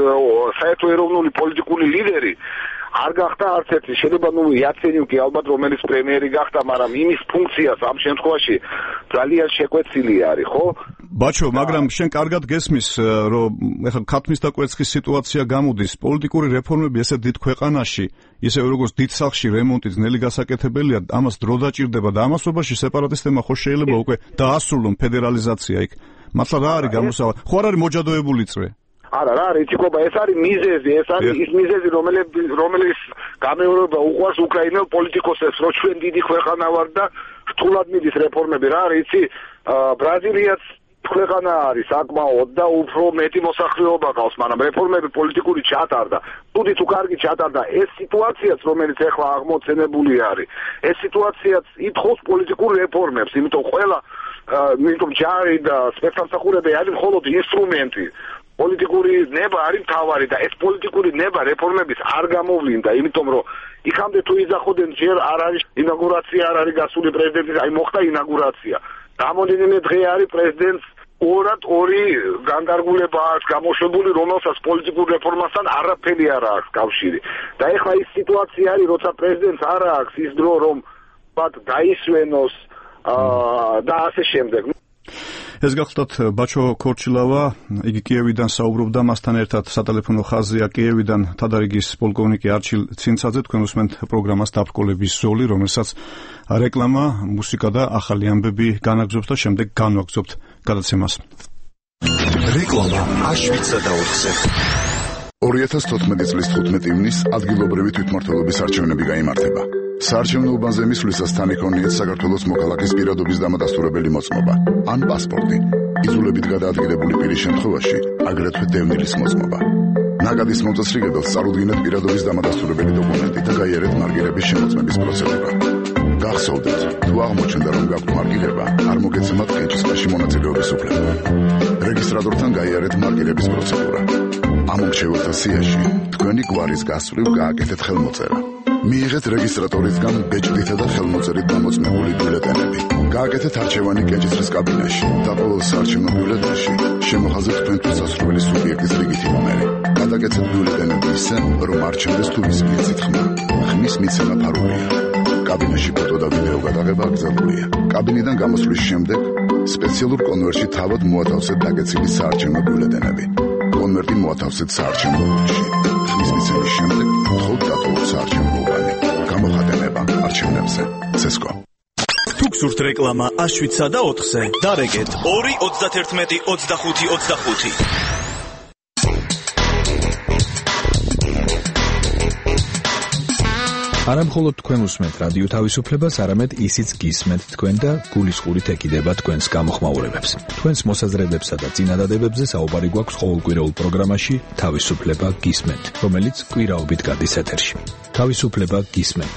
საერთო ეროვნული პოლიტიკური ლიდერი არ გახდა არც ერთი. შეიძლება ნუ იაცენიუკი ალბათ რომელიც პრემიერი გახდა, მაგრამ იმის ფუნქციას ამ შემთხვევაში ძალიან შეკვეცილი არის, ხო? ბაჩო, მაგრამ შენ კარგად გესმის, რომ ეხლა ქათმის და კვერცხის სიტუაცია გამოდის, პოლიტიკური რეფორმები ესე დიდ ქვეყანაში, ისე როგორც დიდ სახლში რემონტი ძნელი გასაკეთებელია, ამას დრო დაჭირდება და ამასობაში სეპარატისტებმა ხო შეიძლება უკვე დაასრულონ ფედერალიზაცია იქ. მართლა რა არის გამოსავალ? ხო არ არის მოჯადოებული წრე? არა, რა არის იციკობა, ეს არის მიზეზი, ეს არის ის მიზეზი, რომელიც რომელიც გამეორება უყვარს უკრაინელ პოლიტიკოსებს, რომ ჩვენ დიდი ქვეყანა ვარ და რთულად მიდის რეფორმები. რა არის იცი, ბრაზილიაც ქვეყანა არის საკმაოდ და უფრო მეტი მოსახლეობა ყავს, მაგრამ რეფორმები პოლიტიკური ჩატარდა. თუდი თუ კარგი ჩატარდა, ეს სიტუაციაც, რომელიც ახლა აღმოცენებული არის, ეს სიტუაციაც ითხოვს პოლიტიკურ რეფორმებს, იმიტომ ყველა იმიტომ ჯარი და სპეცსამსახურები არის მხოლოდ ინსტრუმენტი. პოლიტიკური ნება არის მთავარი და ეს პოლიტიკური ნება რეფორმების არ გამოვლინდა, იმიტომ რომ იქამდე თუ იძახოდნენ ჯერ არ არის ინაგურაცია, არ არის გასული პრეზიდენტის, აი მოხდა ინაგურაცია. რამოდენიმე დღე არის პრეზიდენტს ორად ორი განკარგულება აქვს გამოშვებული, რომელსაც პოლიტიკურ რეფორმასთან არაფერი არ აქვს კავშირი. და ეხლა ის სიტუაცია არის, როცა პრეზიდენტს არ აქვს ის დრო, რომ ბათ დაისვენოს და ასე შემდეგ. ეს გახლდათ ბაჩო ქორჩილავა, იგი კიევიდან საუბრობდა, მასთან ერთად სატელეფონო ხაზია კიევიდან თადარიგის პოლკოვნიკი არჩილ ცინცაძე. თქვენ უსმენთ პროგრამას დაბრკოლების ზოლი, რომელსაც რეკლამა, მუსიკა და ახალი ამბები განაგზობს და შემდეგ განვაგზობთ გადაცემას. რეკლამა აშვიცა და ოთხზე. ორი ათას თოთხმეტი წლის თხუთმეტი ივნისს ადგილობრივი თვითმმართველობის არჩევნები გაიმართება. საარჩევნო უბანზე მისვლისას თან იქონიეთ საქართველოს მოქალაქის პირადობის დამადასტურებელი მოწმობა ან პასპორტი. იძულებით გადაადგილებული პირის შემთხვევაში აგრეთვე დევნილის მოწმობა. ნაკადის მოწესრიგებელს წარუდგინეთ პირადობის დამადასტურებელი დოკუმენტი და გაიარეთ მარკირების შემოწმების პროცედურა. გახსოვდეთ, თუ აღმოჩნდა რომ გაქვთ მარკირება, არ მოგეცემათ კენჭისყრაში მონაწილეობის უფლება. რეგისტრატორთან გაიარეთ მარკირების პროცედურა. ამ მრჩეველთა სიაში თქვენი გვარის გასვლილ გააკეთეთ ხელმოწერა. მიიღეთ რეგისტრატორისგან ბეჭდითა და ხელმოწერით დამოწმებული ბიულეტენები. გააკეთეთ არჩევანი კენჭისყრის კაბინაში და ყოველ საარჩევნო ბიულეტენში შემოხაზეთ თქვენთვის სასურველი სუბიექტის რიგითი ნომერი. გადაკეთეთ ბიულეტენები ისე, რომ არჩევდეს თუ ვის მიცით ხმა. ხმის მიცემა ფარულია. კაბინაში ფოტო და ვიდეო გადაღება აკრძალულია. კაბინიდან გამოსვლის შემდეგ სპეციალურ კონვერტში თავად მოათავსეთ დაგეცილი საარჩევნო ბიულეტენები. კონვერტი მოათავსეთ საარჩევნო ბურთში. ხმის მიცემის შემდეგ მხოლოდ დატოვოთ საარჩევნო უბანი. გამოხატება არჩევნებზე. ცესკო. თუ გსურთ რეკლამა აშვიცა და ოთხზე, დარეგეთ ორი ოცდათერთმეტი ოცდახუთი ოცდახუთი. არა მხოლოდ თქვენ უსმენთ რადიო თავისუფლებას, არამედ ისიც გისმენთ თქვენ და გულისხმობით ეკიდება თქვენს გამოხმაურებებს. თქვენს მოსაზრებებსა და წინადადებებზე საუბარი გვაქვს ყოველკვირეულ პროგრამაში თავისუფლება გისმენთ, რომელიც კვირაობით გადის ეთერში. თავისუფლება გისმენთ.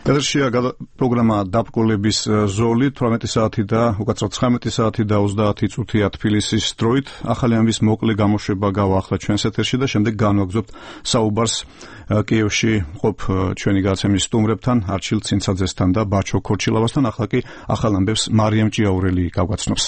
ეთერშია პროგრამა დაბრკოლების ზოლი თვრამეტი საათი და უკაცრავ ცხრამეტი საათი და ოცდაათი წუთია თბილისის დროით. ახალი ამბის მოკლე გამოშვება გავახლა ჩვენს ეთერში და შემდეგ განვაგრძობთ საუბარს კიევში მყოფ ჩვენი გადაცემის სტუმრებთან, არჩილ ცინცაძესთან და ბაჩო ქორჩილავასთან. ახლა კი ახალ ამბებს მარიამ ჭიაურელი გავგაცნობს.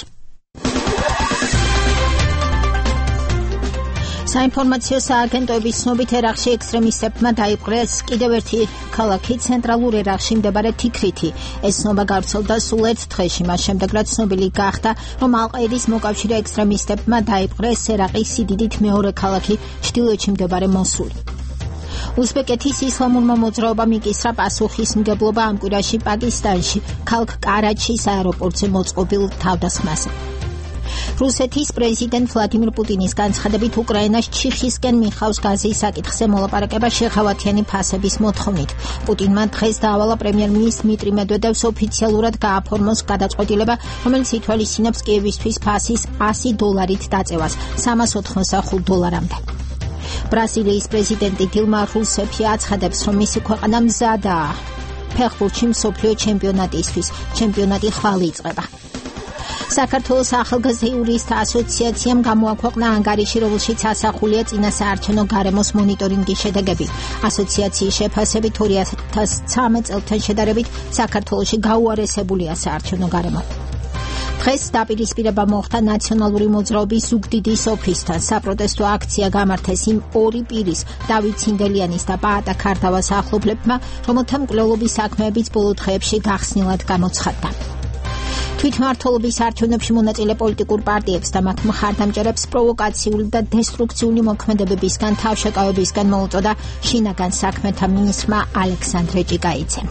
საინფორმაციო სააგენტოების ცნობით ერაყში ექსტრემისტებმა დაიპყრეს კიდევ ერთი ქალაქი ცენტრალურ ერაყში მდებარე თიქრითი. ეს ცნობა გავრცელდა სულ ერთ დღეში, მას შემდეგ რაც ცნობილი გახდა, რომ ალ-ყაიდის მოკავშირე ექსტრემისტებმა დაიპყრეს ერაყის სიდიდით მეორე ქალაქი ჩრდილოეთში მდებარე მოსული. უზბეკეთის ისლამურმა მოძრაობამ იკისრა პასუხისმგებლობა ამ კვირაში პაკისტანში, ქალაქ კარაჩის აეროპორტზე მოწყობილ თავდასხმაზე. რუსეთის პრეზიდენტ ვლადიმირ პუტინის განცხადებით უკრაინას ჩიხისკენ მიხავს გაზის საკითხზე მოლაპარაკება შეღავათიანი ფასების მოთხოვნით. პუტინმა დღეს დაავალა პრემიერ-მინისტრ დმიტრი მედვედევს ოფიციალურად გააფორმოს გადაწყვეტილება, რომელიც ითვალისწინებს კიევისთვის ფასის ასი დოლარით დაწევას სამას ოთხმოცდახუთ დოლარამდე. ბრაზილიის პრეზიდენტი დილმა რუსეფი აცხადებს, რომ მისი ქვეყანა მზადაა ფეხბურთში მსოფლიო ჩემპიონატისთვის. ჩემპიონატი ხვალ იწყება. საქართველოს ახალგაზრდა იურისტთა ასოციაციამ გამოაქვეყნა ანგარიში, რომელშიც ასახულია წინასაარჩევნო გარემოს მონიტორინგის შედეგები. ასოციაციის შეფასებით ორი ათას ცხრამეტ წელთან შედარებით საქართველოში გაუარესებულია საარჩევნო გარემო. დღეს დაპირისპირება მოხდა ნაციონალური მოძრაობის ზუგდიდის ოფისთან. საპროტესტო აქცია გამართეს იმ ორი პირის, დავით ცინდელიანის და პაატა ქართავას ახლობლებმა, რომელთა მკვლელობის საქმეებიც ბოლო დღეებში გახსნილად გამოცხადდა. თვითმმართველობის არჩევნებში მონაწილე პოლიტიკურ პარტიებს და მათ მხარდამჭერებს პროვოკაციული და დესტრუქციული მოქმედებებისგან თავშეკავებისგან მოუწოდა შინაგან საქმეთა მინისტრმა ალექსანდრე ჭიკაიძემ.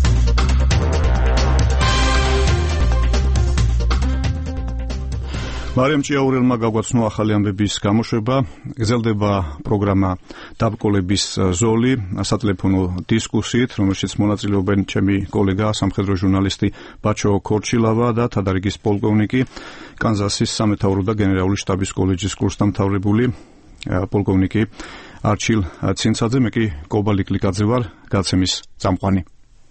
მარიამ ჭიაურელმა გაგვაცნო ახალი ამბების გამოშვება. გრძელდება პროგრამა დაბრკოლების ზოლი სატელეფონო დისკუსიით, რომელშიც მონაწილეობენ ჩემი კოლეგა, სამხედრო ჟურნალისტი ბაჩო ქორჩილავა და თადარიგის პოლკოვნიკი, კანზასის სამეთაურო და გენერალური შტაბის კოლეჯის კურსდამთავრებული პოლკოვნიკი არჩილ ცინცაძე. მე კი კობა ლიკლიკაძე ვარ, გადაცემის წამყვანი.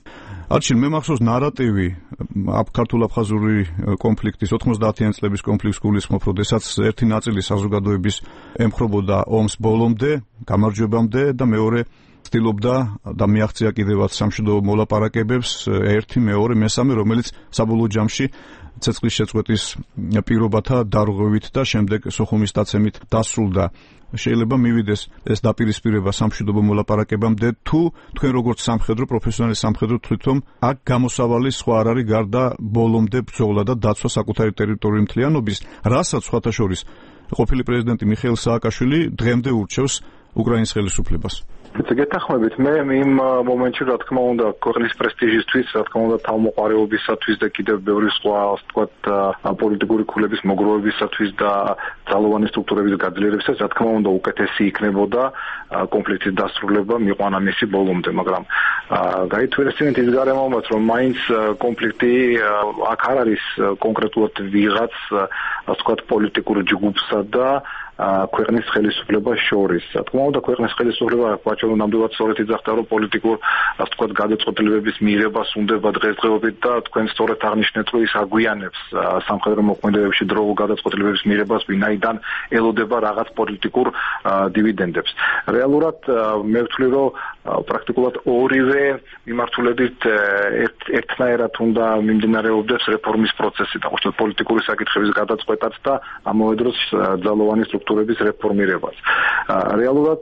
არჩილ, მე მახსოვს ნარატივი ქართულ-აფხაზური კონფლიქტის ოთხმოცდაათიანი წლების კონფლიქტს გულისხმობ, როდესაც ერთი ნაწილი საზოგადოების ემხრობოდა ომს ბოლომდე, გამარჯვებამდე და მეორე ცდილობდა და მიაღწია კიდევაც სამშვიდობო მოლაპარაკებებს, ერთი, მეორე, მესამე, რომელიც საბოლოო ჯამში ცეცხლის შეწყვეტის პირობათა დარღვევით და შემდეგ სოხუმის დაცემით დასრულდა. შეიძლება მივიდეს ეს დაპირისპირება სამშვიდობო მოლაპარაკებამდე, თუ თქვენ როგორც სამხედრო, პროფესიონალი სამხედრო თვითონ აქ გამოსავალი სხვა არ არის გარდა ბოლომდე ბრძოლა და დაცვა საკუთარი ტერიტორიული მთლიანობის, რასაც სხვათა შორის ყოფილი პრეზიდენტი მიხეილ სააკაშვილი დღემდე ურჩევს უკრაინის ხელისუფლებას. გეთანხმებით, მე იმ მომენტში, რა თქმა უნდა, ქვეყნის პრესტიჟისთვის, რა თქმა უნდა, თავმოყარეობისათვის და კიდევ ბევრი სხვა, ასე ვთქვათ, პოლიტიკური ქულების მოგროვებისათვის და ძალოვანი სტრუქტურების გაძლიერებისათვის, რა თქმა უნდა, უკეთესი იქნებოდა კონფლიქტის დასრულება მიყვანა მისი ბოლომდე, მაგრამ გაითვალისწინეთ ის გარემოებაც, რომ მაინც კონფლიქტი აქ არ არის კონკრეტულად ვიღაც, ასე ვთქვათ, პოლიტიკურ ჯგუფსა და ქვეყნის ხელისუფლებას შორის. რა თქმა უნდა, ქვეყნის ხელისუფლება ბაჩო ნამდვილად სწორედ იძახდა, რომ პოლიტიკურ, ასე ვთქვათ, გადაწყვეტილებების მიღებას უნდება დღესდღეობით და თქვენ სწორედ აღნიშნეთ, რომ ის აგვიანებს სამხედრო მოქმედებებში დროულ გადაწყვეტილებების მიღებას, ვინაიდან ელოდება რაღაც პოლიტიკურ დივიდენდებს. რეალურად მე ვთვლი, რომ პრაქტიკულად ორივე მიმართულებით ერთნაირად უნდა მიმდინარეობდეს რეფორმის პროცესი და უბრალოდ პოლიტიკური საკითხების გადაწყვეტაც და ამავე დროს ძალოვანი სტრუქტურების რეფორმირებას. რეალურად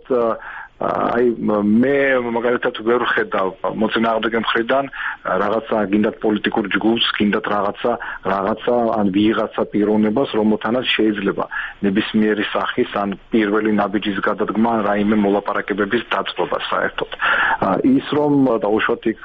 აი მე მაგალითად ვერ ხედავ მოწინააღმდეგე მხრიდან რაღაცა გინდათ პოლიტიკურ ჯგუფს, გინდათ რაღაცა რაღაცა ან ვიღაცა პიროვნებას, რომელთანაც შეიძლება ნებისმიერი სახის ან პირველი ნაბიჯის გადადგმა რაიმე მოლაპარაკებების დაწყობა საერთოდ. ის რომ დაუშვათ იქ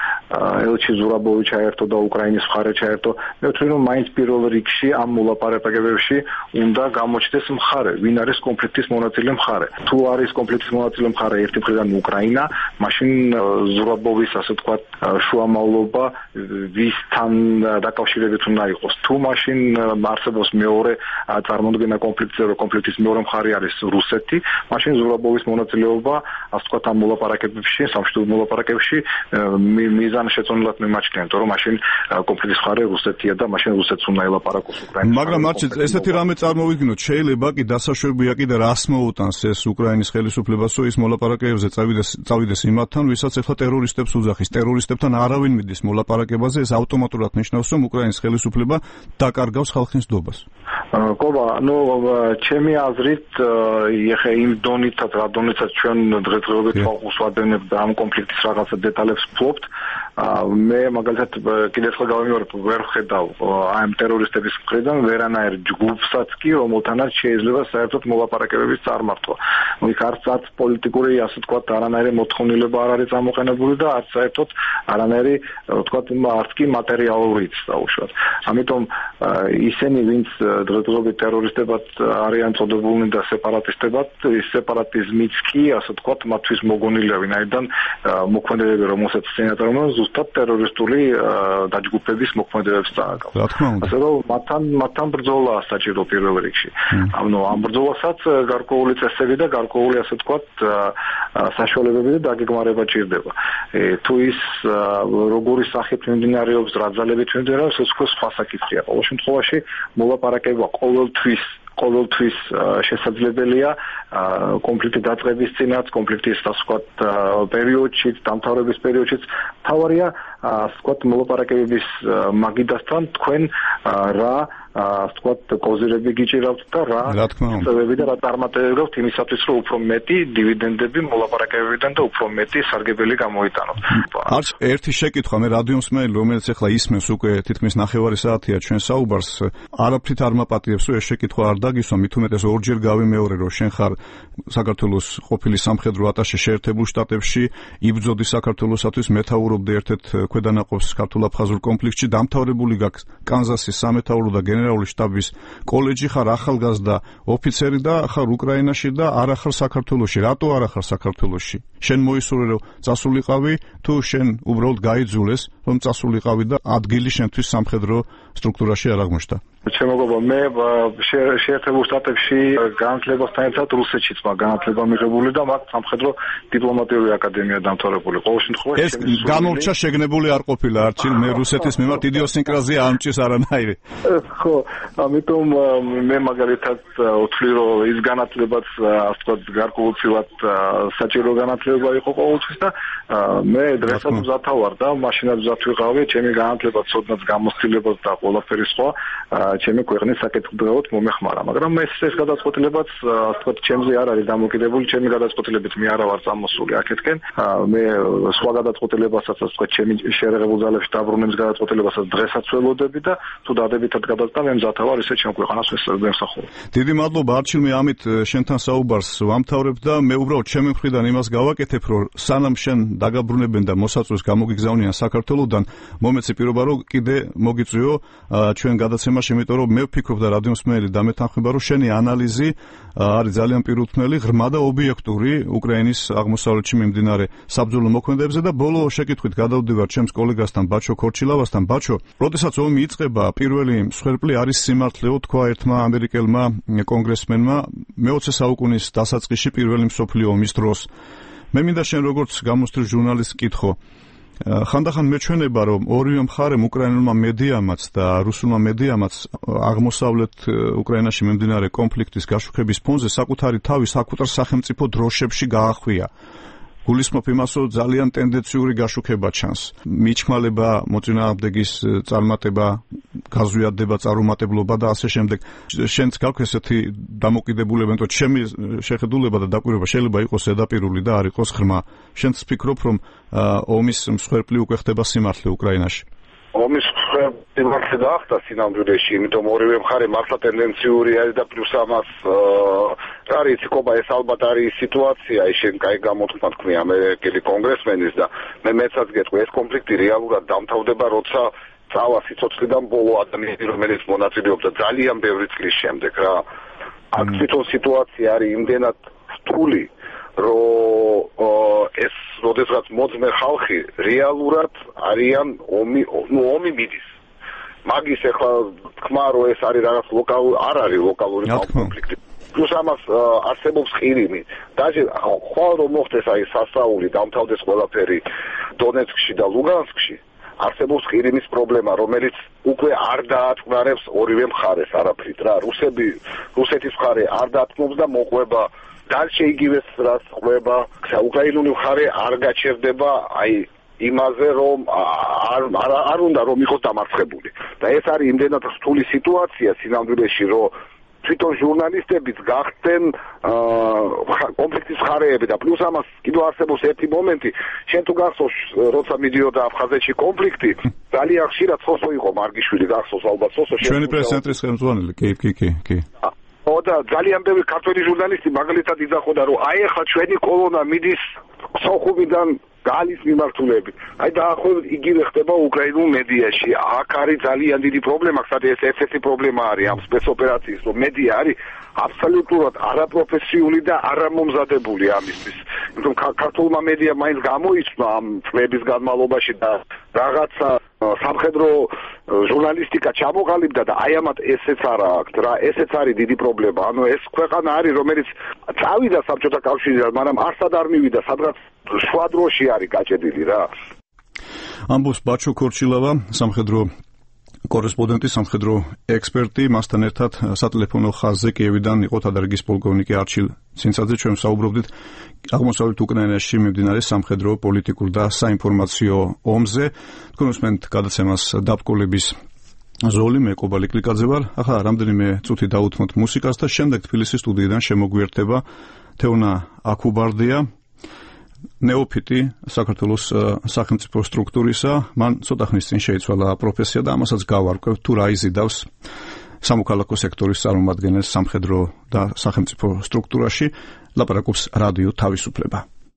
ელჩი ზურაბოვი ჩაერთო და უკრაინის მხარე ჩაერთო, მე ვთვლი რომ მაინც პირველ რიგში ამ მოლაპარაკებებში უნდა გამოჩნდეს მხარე, ვინ არის კონფლიქტის მონაწილე მხარე. თუ არის კონფლიქტის მონაწილე მხარე ერთი მხრიდან უკრაინა, მაშინ ზურაბოვის ასე ვთქვათ შუამავლობა ვისთან დაკავშირებით უნდა იყოს. თუ მაშინ არსებობს მეორე წარმოდგენა კონფლიქტზე, რომ კონფლიქტის მეორე მხარე არის რუსეთი, მაშინ ზურაბოვის მონაწილეობა ასე ვთქვათ ამ მოლაპარაკებებში, სამშვიდობო მოლაპარაკებებში მიზანი ძალიან შეწონილად მიმაჩნია, იმიტომ რომ მაშინ კონფლიქტის მხარე რუსეთია და მაშინ რუსეთს უნდა ელაპარაკოს უკრაინის. მაგრამ არჩი ესეთი რამე წარმოვიდგინოთ, შეიძლება კი დასაშვებია კი და რას მოუტანს ეს უკრაინის ხელისუფლებას, რომ ის მოლაპარაკებებზე წავიდეს წავიდეს იმათთან, ვისაც ახლა ტერორისტებს უძახის. ტერორისტებთან არავინ მიდის მოლაპარაკებაზე, ეს ავტომატურად ნიშნავს, რომ უკრაინის ხელისუფლება დაკარგავს ხალხის ნდობას. კობა, ну, ჩემი აზრით, ეხა იმ დონითაც, რა დონითაც ჩვენ დღესდღეობით ფოკუს ვადენებთ და ამ კონფლიქტის რაღაცა დეტალებს ვფლობთ, მე მაგალითად კიდევ ერთხელ გავიმეორებ, ვერ ხედავ აი ამ ტერორისტების მხრიდან ვერანაირ ჯგუფსაც კი, რომელთანაც შეიძლება საერთოდ მოლაპარაკებების წარმართვა. იქ არც არც პოლიტიკური, ასე ვთქვათ, არანაირი მოთხოვნილება არ არის გამოყენებული და არც საერთოდ არანაირი, ვთქვათ, არც კი მატერიალურიც დაუშვათ. ამიტომ ისინი, ვინც დღესდღეობით ტერორისტებად არიან წოდებულნი და სეპარატისტებად, ის სეპარატიზმიც კი, ასე ვთქვათ, მათთვის მოგონილია, ვინაიდან მოქმედებები, რომელსაც წინათრომენ ზუსტად ტერორისტული დაჯგუფების მოქმედებებს წააგავს. ასე რომ მათთან მათთან ბრძოლაა საჭირო პირველ რიგში. ანუ ამ ბრძოლასაც გარკვეული წესები და გარკვეული, ასე ვთქვათ, საშუალებები და დაგეგმარება ჭირდება. თუ ის როგორი სახით მიმდინარეობს, რა ძალებით მიმდინარეობს, ეს სხვა საკითხია. ყოველ შემთხვევაში მოლაპარაკება ყოველთვის ყოველთვის შესაძლებელია კონფლიქტის დაწყების წინაც, კონფლიქტის ასე ვთქვათ პერიოდშიც, დამთავრების პერიოდშიც. თავარია ასე ვთქვათ მოლაპარაკებების მაგიდასთან თქვენ რა ასე ვთქვათ კოზირები გიჭირავთ და რა წევები და რა წარმატებები გაქვთ იმისათვის, რომ უფრო მეტი დივიდენდები მოლაპარაკებებიდან და უფრო მეტი სარგებელი გამოიტანოთ. არც ერთი შეკითხვა მე რადიომსმენელი, რომელიც ახლა ისმენს უკვე თითქმის ნახევარი საათია ჩვენ საუბარს, არაფრით არ მაპატიებს, რომ ეს შეკითხვა არ დაგისვა, მით უმეტეს ორჯერ გავიმეორე, რომ შენ ხარ საქართველოს ყოფილი სამხედრო ატაშე შეერთებულ შტატებში, იბრძოდი საქართველოსათვის, მეთაურობდი ერთ-ერთ ქვედანაყოფს ქართულ-აფხაზურ კონფლიქტში, დამთავრებული გაქვს კანზასის სამეთაურო და გენერალური შტაბის კოლეჯი, ხარ ახალგაზრდა ოფიცერი და ხარ უკრაინაში და არ ახარ საქართველოში. რატო არ ახარ საქართველოში? შენ მოისურვე, რომ წასულიყავი, თუ შენ უბრალოდ გაიძულეს, რომ წასულიყავი და ადგილი შენთვის სამხედრო სტრუქტურაში არ აღმოჩნდა? ჩემო გოგო, მე შეერთებულ შტატებში განათლებასთან ერთად რუსეთშიც მაქვს განათლება მიღებული და მაქვს სამხედრო დიპლომატიური აკადემია დამთავრებული. ყოველ შემთხვევაში ეს გამორჩა შეგნებული არ ყოფილა არჩილ, მე რუსეთის მიმართ იდიოსინკრაზია არ მჭირს არანაირი. ხო, ამიტომ მე მაგალითად ვთვლი, რომ ის განათლებაც, ასე ვთქვათ, გარკვეულწილად საჭირო განათლება იყო ყოველთვის და მე დღესაც მზათა ვარ და მაშინაც მზად ვიყავი, ჩემი განათლება ცოდნაც გამოცდილებას და ყველაფერი სხვა ჩემი ქვეყნის საკითხდღეოდ მომეხმარა, მაგრამ ეს ეს გადაწყვეტილებაც, ასე ვთქვათ, ჩემზე არ არის დამოკიდებული, ჩემი გადაწყვეტილებით მე არა ვარ წამოსული აქეთკენ. მე სხვა გადაწყვეტილებასაც, ასე ვთქვათ, ჩემი შეერაღებულ ძალებში დაბრუნების გადაწყვეტილებასაც დღესაც ველოდები და თუ დადებითად გადაწყვეტა, მე მზათა ვარ ისე ჩემ ქვეყანას ვესწრებდემსახურებ. დიდი მადლობა არჩილ, მე ამით შენთან საუბარს ვამთავრებ და მე უბრალოდ ჩემი მხრიდან იმას გავაკეთებ, რომ სანამ შენ დაგაბრუნებენ და მოსაწვევს გამოგიგზავნიან საქართველოსდან, მომეცი პირობა, რომ კიდე მოგიწვიო ჩვენ გადაცემაში, იმიტომ რომ მე ვფიქრობ და რადიომსმენელი დამეთანხმება, რომ შენი ანალიზი არის ძალიან პირუთმელი, ღრმა და ობიექტური უკრაინის აღმოსავლეთში მიმდინარე საბრძოლო მოქმედებებზე და ბოლო შეკითხვით გადავდივარ ჩემს კოლეგასთან ბაჩო ქორჩილავასთან. ბაჩო, როდესაც ომი იწყება, პირველი მსხვერპლი არის სიმართლეო, თქვა ერთმა ამერიკელმა კონგრესმენმა მეოცე საუკუნის დასაწყისში პირველი მსოფლიო ომის დროს. მე მინდა შენ როგორც გამოსტრის ჟურნალისტს კითხო, ხანდახან მეჩვენება, რომ ორივე მხარემ უკრაინულმა მედიამაც და რუსულმა მედიამაც აღმოსავლეთ უკრაინაში მიმდინარე კონფლიქტის გაშუქების ფონზე საკუთარი თავი საკუთარ სახელმწიფო დროშებში გაახვია. გულისხმობ იმას, რომ ძალიან ტენდენციური გაშუქება ჩანს. მიჩმალება, მოწინააღმდეგის წარმატება, გაზვიადება, წარუმატებლობა და ასე შემდეგ. შენც გაქვს ესეთი დამოკიდებულება, იმიტომ რომ ჩემი შეხედულება და დაკვირვება შეიძლება იყოს ზედაპირული და არ იყოს ღრმა. შენც ფიქრობ, რომ ომის მსხვერპლი უკვე ხდება სიმართლე უკრაინაში? ომის მსხვერპლი გახდა სინამდვილეში, იმიტომ ორივე მხარე მართლა ტენდენციური არის და პლუს ამას რა არის კობა, ეს ალბათ არის სიტუაცია, შენ კაი გამოთქმა თქვი ამერიკელი კონგრესმენის და მე მეცაც გეტყვი, ეს კონფლიქტი რეალურად დამთავრდება, როცა წავა სიცოცხლიდან ბოლო ადამიანი, რომელიც მონაწილეობდა ძალიან ბევრი წლის შემდეგ რა. აქ თვითონ სიტუაცია არის იმდენად რთული, რომ ეს როდესაც მოძმე ხალხი რეალურად არიან ომი, ნუ ომი მიდის. მაგის ახლა თქმა, რომ ეს არის რაღაც ლოკალური, არ არის ლოკალური კონფლიქტი. პლუს ამას არსებობს ყირიმი. დაჟე ხვალ რომ მოხდეს აი სასწაული დამთავრდეს ყველაფერი დონეცკში და ლუგანსკში, არსებობს ყირიმის პრობლემა, რომელიც უკვე არ დაატყმარებს ორივე მხარეს არაფრით რა. რუსები, რუსეთის მხარე არ დაატყმობს და მოყვება დარჩე იგივეს რაც ყვება. უკრაინული მხარე არ გაჩერდება აი იმაზე რომ არ არ არ უნდა რომ იყოს დამარცხებული. და ეს არის იმდენად რთული სიტუაცია სინამდვილეში, რომ თვითონ ჟურნალისტებიც გახდნენ კონფლიქტის მხარეები და პლუს ამას კიდევ არსებობს ერთი მომენტი, შენ თუ გახსოვს როცა მიდიოდა აფხაზეთში კონფლიქტი, ძალიან ხშირად სოსო იყო მარგიშვილი, გახსოვს ალბათ სოსო. ჩვენი პრესცენტრის ხელმძღვანელი, კი, კი, კი, კი. და ძალიან ბევრი ქართველი ჟურნალისტი მაგალითად იძახოდა, რომ აი ახლა ჩვენი კოლონა მიდის სოხუმიდან გალის მიმართულებით. აი დაახლოებით იგივე ხდება უკრაინულ მედიაში. აქ არის ძალიან დიდი პრობლემა, ხსად ეს ერთ-ერთი პრობლემა არის ამ სპეცოპერაციის, რომ მედია არის აბსოლუტურად არაპროფესიული და არამომზადებული ამისთვის. იმიტომ ქართულმა მედიამ მაინც გამოიწვია ამ წლების განმავლობაში და რაღაცა სამხედრო ჟურნალისტიკა ჩამოყალიბდა და აი ამათ ესეც არა აქვს რა, ესეც არის დიდი პრობლემა. ანუ ეს ქვეყანა არის, რომელიც წავიდა საბჭოთა კავშირიდან, მაგრამ არსად არ მივიდა, სადღაც შუა დროში არის გაჭედილი რა. ამბობს ბაჩო ქორჩილავა, სამხედრო კორესპონდენტი, სამხედრო ექსპერტი, მასთან ერთად სატელეფონო ხაზზე კიევიდან იყო თადარიგის პოლკოვნიკი არჩილ ცინცაძე. ჩვენ ვსაუბრობდით აღმოსავლეთ უკრაინაში მიმდინარე სამხედრო, პოლიტიკურ და საინფორმაციო ომზე. თქვენ უსმენთ გადაცემას დაბკოლების ზოლი, მე კობალი კლიკაძე ვარ. ახლა რამდენიმე წუთი დაუთმოთ მუსიკას და შემდეგ თბილისის სტუდიიდან შემოგვიერთება თეონა აკუბარდია, ნეოფიტი საქართველოს სახელმწიფო სტრუქტურისა. მან ცოტა ხნის წინ შეიცვალა პროფესია და ამასაც გავარკვევ თუ რა იზიდავს სამოქალაქო სექტორის წარმომადგენელს სამხედრო და სახელმწიფო სტრუქტურაში. ლაპარაკობს რადიო თავისუფლება.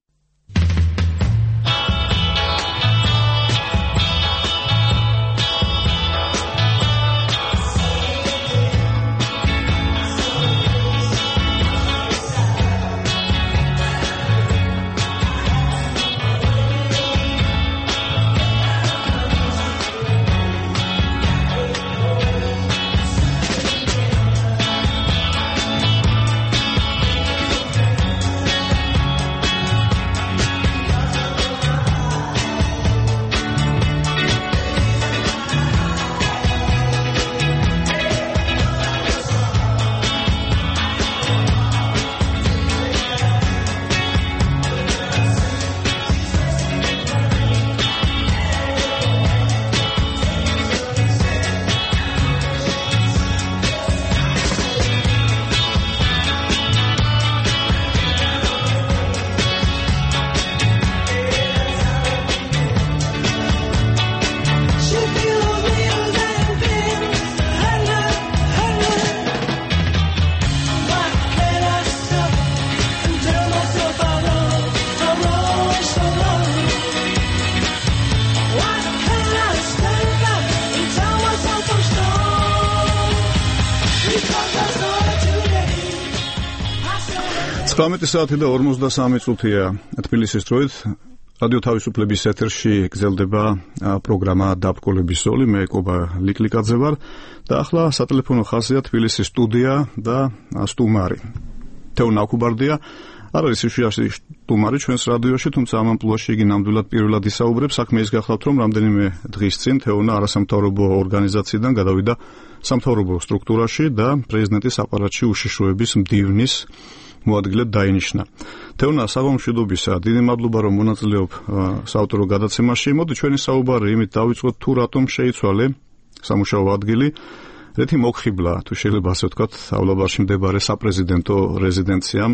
ცხრამეტი საათი და ორმოცდასამი წუთია თბილისის დროით. რადიო თავისუფლების ეთერში გრძელდება პროგრამა დაბკოლების ზოლი, მე კობა ლიკლიკაძე ვარ და ახლა სატელეფონო ხაზია თბილისის სტუდია და სტუმარი თეონა აკუბარდია. არ არის ისუში სტუმარი ჩვენს რადიოში, თუმცა ამ ამპლუაში იგი ნამდვილად პირველად ისაუბრებს. საქმე ის გახლავთ, რომ რამდენიმე დღის წინ თეონა არასამთავრობო ორგანიზაციიდან გადავიდა სამთავრობო სტრუქტურაში და პრეზიდენტის აპარატში უშიშროების მდივნის მოადგილედ დაინიშნა. თეონა, საღამომშვიდობისა, დიდი მადლობა რომ მონაწილეობ საავტორო გადაცემაში. მოდი ჩვენი საუბარი იმით დავიწყოთ, თუ რატომ შეიცვალე სამუშაო ადგილი, რეთი მოგხიბლა, თუ შეიძლება ასე ვთქვათ, ავლაბარში მდებარე საპრეზიდენტო რეზიდენციამ.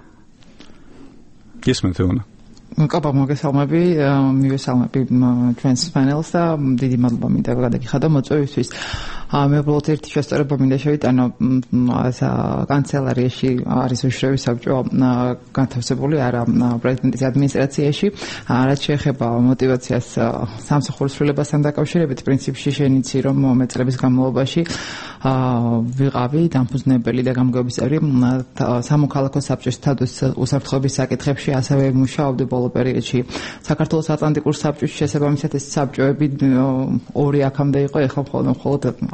გისმენთ თეონა? კაბა მოგესალმები, მივესალმები ჩვენს პანელს და დიდი მადლობა მინდა გადაგიხადო მოწვევისთვის. მე უბრალოდ ერთი შესწორება მინდა შევიტანო, კანცელარიაში არის უშიშროების საბჭო განთავსებული, არა პრეზიდენტის ადმინისტრაციაში. რაც შეეხება мотиваციას სამსახურის სრულებასთან დაკავშირებით, პრინციპში შენიცი რომ მე წლების განმავლობაში ვიყავი დამფუძნებელი და გამგეობის წევრი სამოქალაქო საბჭოს თავის უსაფრთხოების საკითხებში, ასევე მუშაობდი ბოლო პერიოდში საქართველოს ატლანტიკურ საბჭოში. შესაბამისად ეს საბჭოები ორი აქამდე იყო, ეხლა მხოლოდ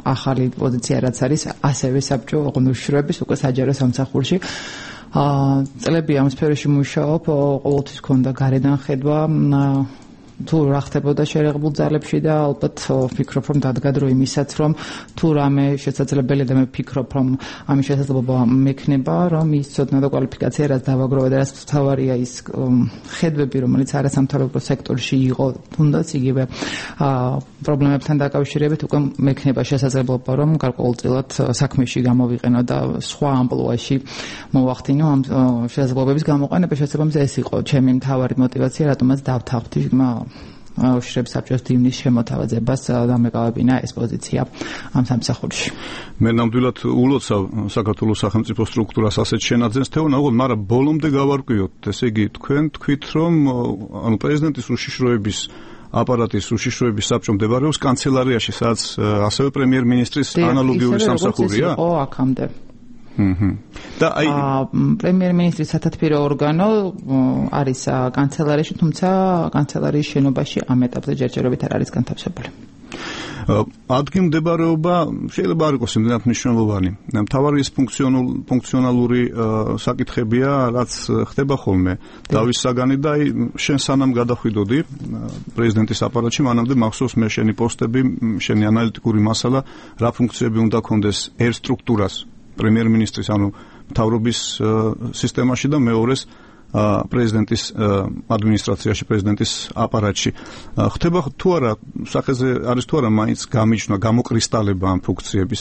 ახალი პოზიცია რაც არის ასევე საბჭო უშიშროების უკვე საჯარო სამსახურში აა წლები ამ სფეროში მუშაობ, ყოველთვის ქონდა გარედან ხედვა თუ რა ხდებოდა შერეღებულ ძალებში და ალბათ ვფიქრობ რომ დადგა დრო იმისაც რომ თუ რამე შესაძლებელია და მე ვფიქრობ რომ ამის შესაძლებლობა მექნება რომ ის ცოდნა და კვალიფიკაცია რაც დავაგროვე და რაც თავარია ის ხედვები რომელიც არასამთავრობო სექტორში იყო თუნდაც იგივე პრობლემებთან დაკავშირებით უკვე მექნება შესაძლებლობა რომ გარკვეულწილად საქმეში გამოვიყენო და სხვა ამპლუაში მოვახდინო ამ შესაძლებლობების გამოყენება შესაძლოა ეს იყო ჩემი მთავარი мотиваცია რატომაც დავთანხმდი უშიშროების საბჭოს დივნის შემოთავაზებას და მეკავებინა ეს პოზიცია ამ სამსახურში. მე ნამდვილად ულოცავ საქართველოს სახელმწიფო სტრუქტურას ასეთ შენაძენს თეონა, ოღონდ მაგრამ ბოლომდე გავარკვიოთ, ესე იგი თქვენ თქვით რომ ანუ პრეზიდენტის უშიშროების აპარატის უშიშროების საბჭო მდებარეობს კანცელარიაში, სადაც ასევე პრემიერ-მინისტრის ანალოგიური სამსახურია? ო, აქამდე. ჰმმ. და აი პრემიერ-მინისტრის სათათბირო ორგანო არის კანცელარიაში, თუმცა კანცელარიის შენობაში ამ ეტაპზე ჯერჯერობით არ არის განთავსებული. ადგილმდებარეობა შეიძლება არ იყოს იმდენად მნიშვნელოვანი. მთავარი ის ფუნქციონალური საკითხებია, რაც ხდება ხოლმე დავის საგანი და აი შენ სანამ გადახვიდოდი პრეზიდენტის აპარატში, მანამდე მახსოვს მე შენი პოსტები, შენი ანალიტიკური მასალა, რა ფუნქციები უნდა ქონდეს ერთ სტრუქტურას პრემიერ-მინისტრის, ანუ მთავრობის სისტემაში და მეორეს პრეზიდენტის ადმინისტრაციაში, პრეზიდენტის აპარატში. ხდება თუ არა, სახეზე არის თუ არა მაინც გამიჩნვა, გამოკრისტალება ამ ფუნქციების?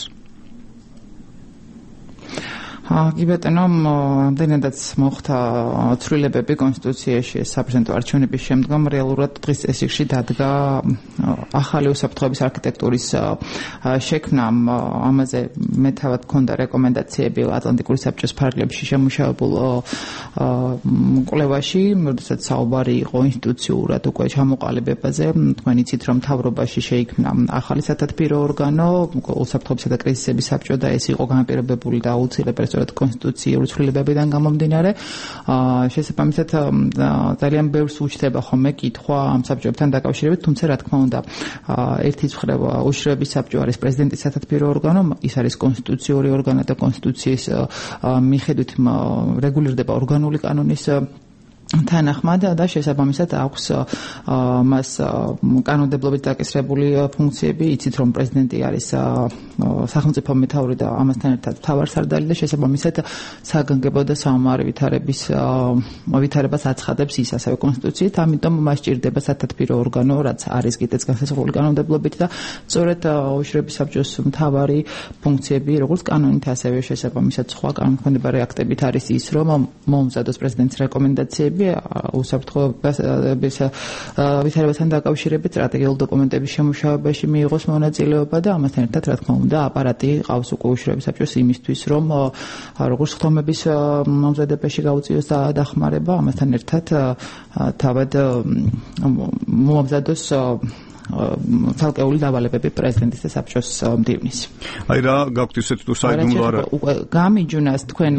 კი ბატონო, ამდენადაც მოხდა ცვლილებები კონსტიტუციაში საპრეზიდენტო არჩევნების შემდგომ რეალურად დღის წესრიგში დადგა ახალი უსაფრთხოების არქიტექტურის შექმნა. ამაზე მე თავად მქონდა რეკომენდაციები ატლანტიკური საბჭოს ფარგლებში შემუშავებულ კვლევაში, როდესაც საუბარი იყო ინსტიტუციურად უკვე ჩამოყალიბებაზე. თქვენ იცით რომ მთავრობაში შეიქმნა ახალი სათათბირო ორგანო, უსაფრთხოებისა და კრიზისების საბჭო და ეს იყო განპირობებული და აუცილებელი სწორედ კონსტიტუციური ცვლილებებიდან გამომდინარე. შესაბამისად ძალიან ბევრს უჩნდება ხოლმე კითხვა ამ საბჭოებთან დაკავშირებით, თუმცა რა თქმა უნდა ერთი მხრივ უშიშროების საბჭო არის პრეზიდენტის სათათბირო ორგანო, ის არის კონსტიტუციური ორგანო და კონსტიტუციის მიხედვით რეგულირდება ორგანული კანონის თანახმად და შესაბამისად აქვს მას კანონმდებლობით დაკისრებული ფუნქციები. იცით რომ პრეზიდენტი არის სახელმწიფო მეთაური და ამასთან ერთად მთავარსარდალი და შესაბამისად საგანგებო და საომარი ვითარების ვითარებას აცხადებს ის ასევე კონსტიტუციით, ამიტომ მას ჭირდება სათათბირო ორგანო, რაც არის კიდეც განსაზღვრული კანონმდებლობით და სწორედ უშიშროების საბჭოს მთავარი ფუნქციები როგორც კანონით ასევე შესაბამისად სხვა კანონქვემდებარე აქტებით არის ის რომ მოუმზადოს პრეზიდენტის რეკომენდაციები უსაფრთხოების ვითარებასთან დაკავშირებით სტრატეგიული დოკუმენტების შემუშავებაში მიიღოს მონაწილეობა და ამასთან ერთად რა თქმა უნდა აპარატი ყავს უკვე უშიშროების საბჭოს იმისთვის რომ როგორც ხდომების მომზადებაში გაუწიოს დახმარება, ამასთან ერთად თავად მომზადოს ცალკეული დავალებები პრეზიდენტის და საბჭოს მდივნის. აი რა გაქვთ ისეთ თუ საიდუმლო არა გამიჯუნას თქვენ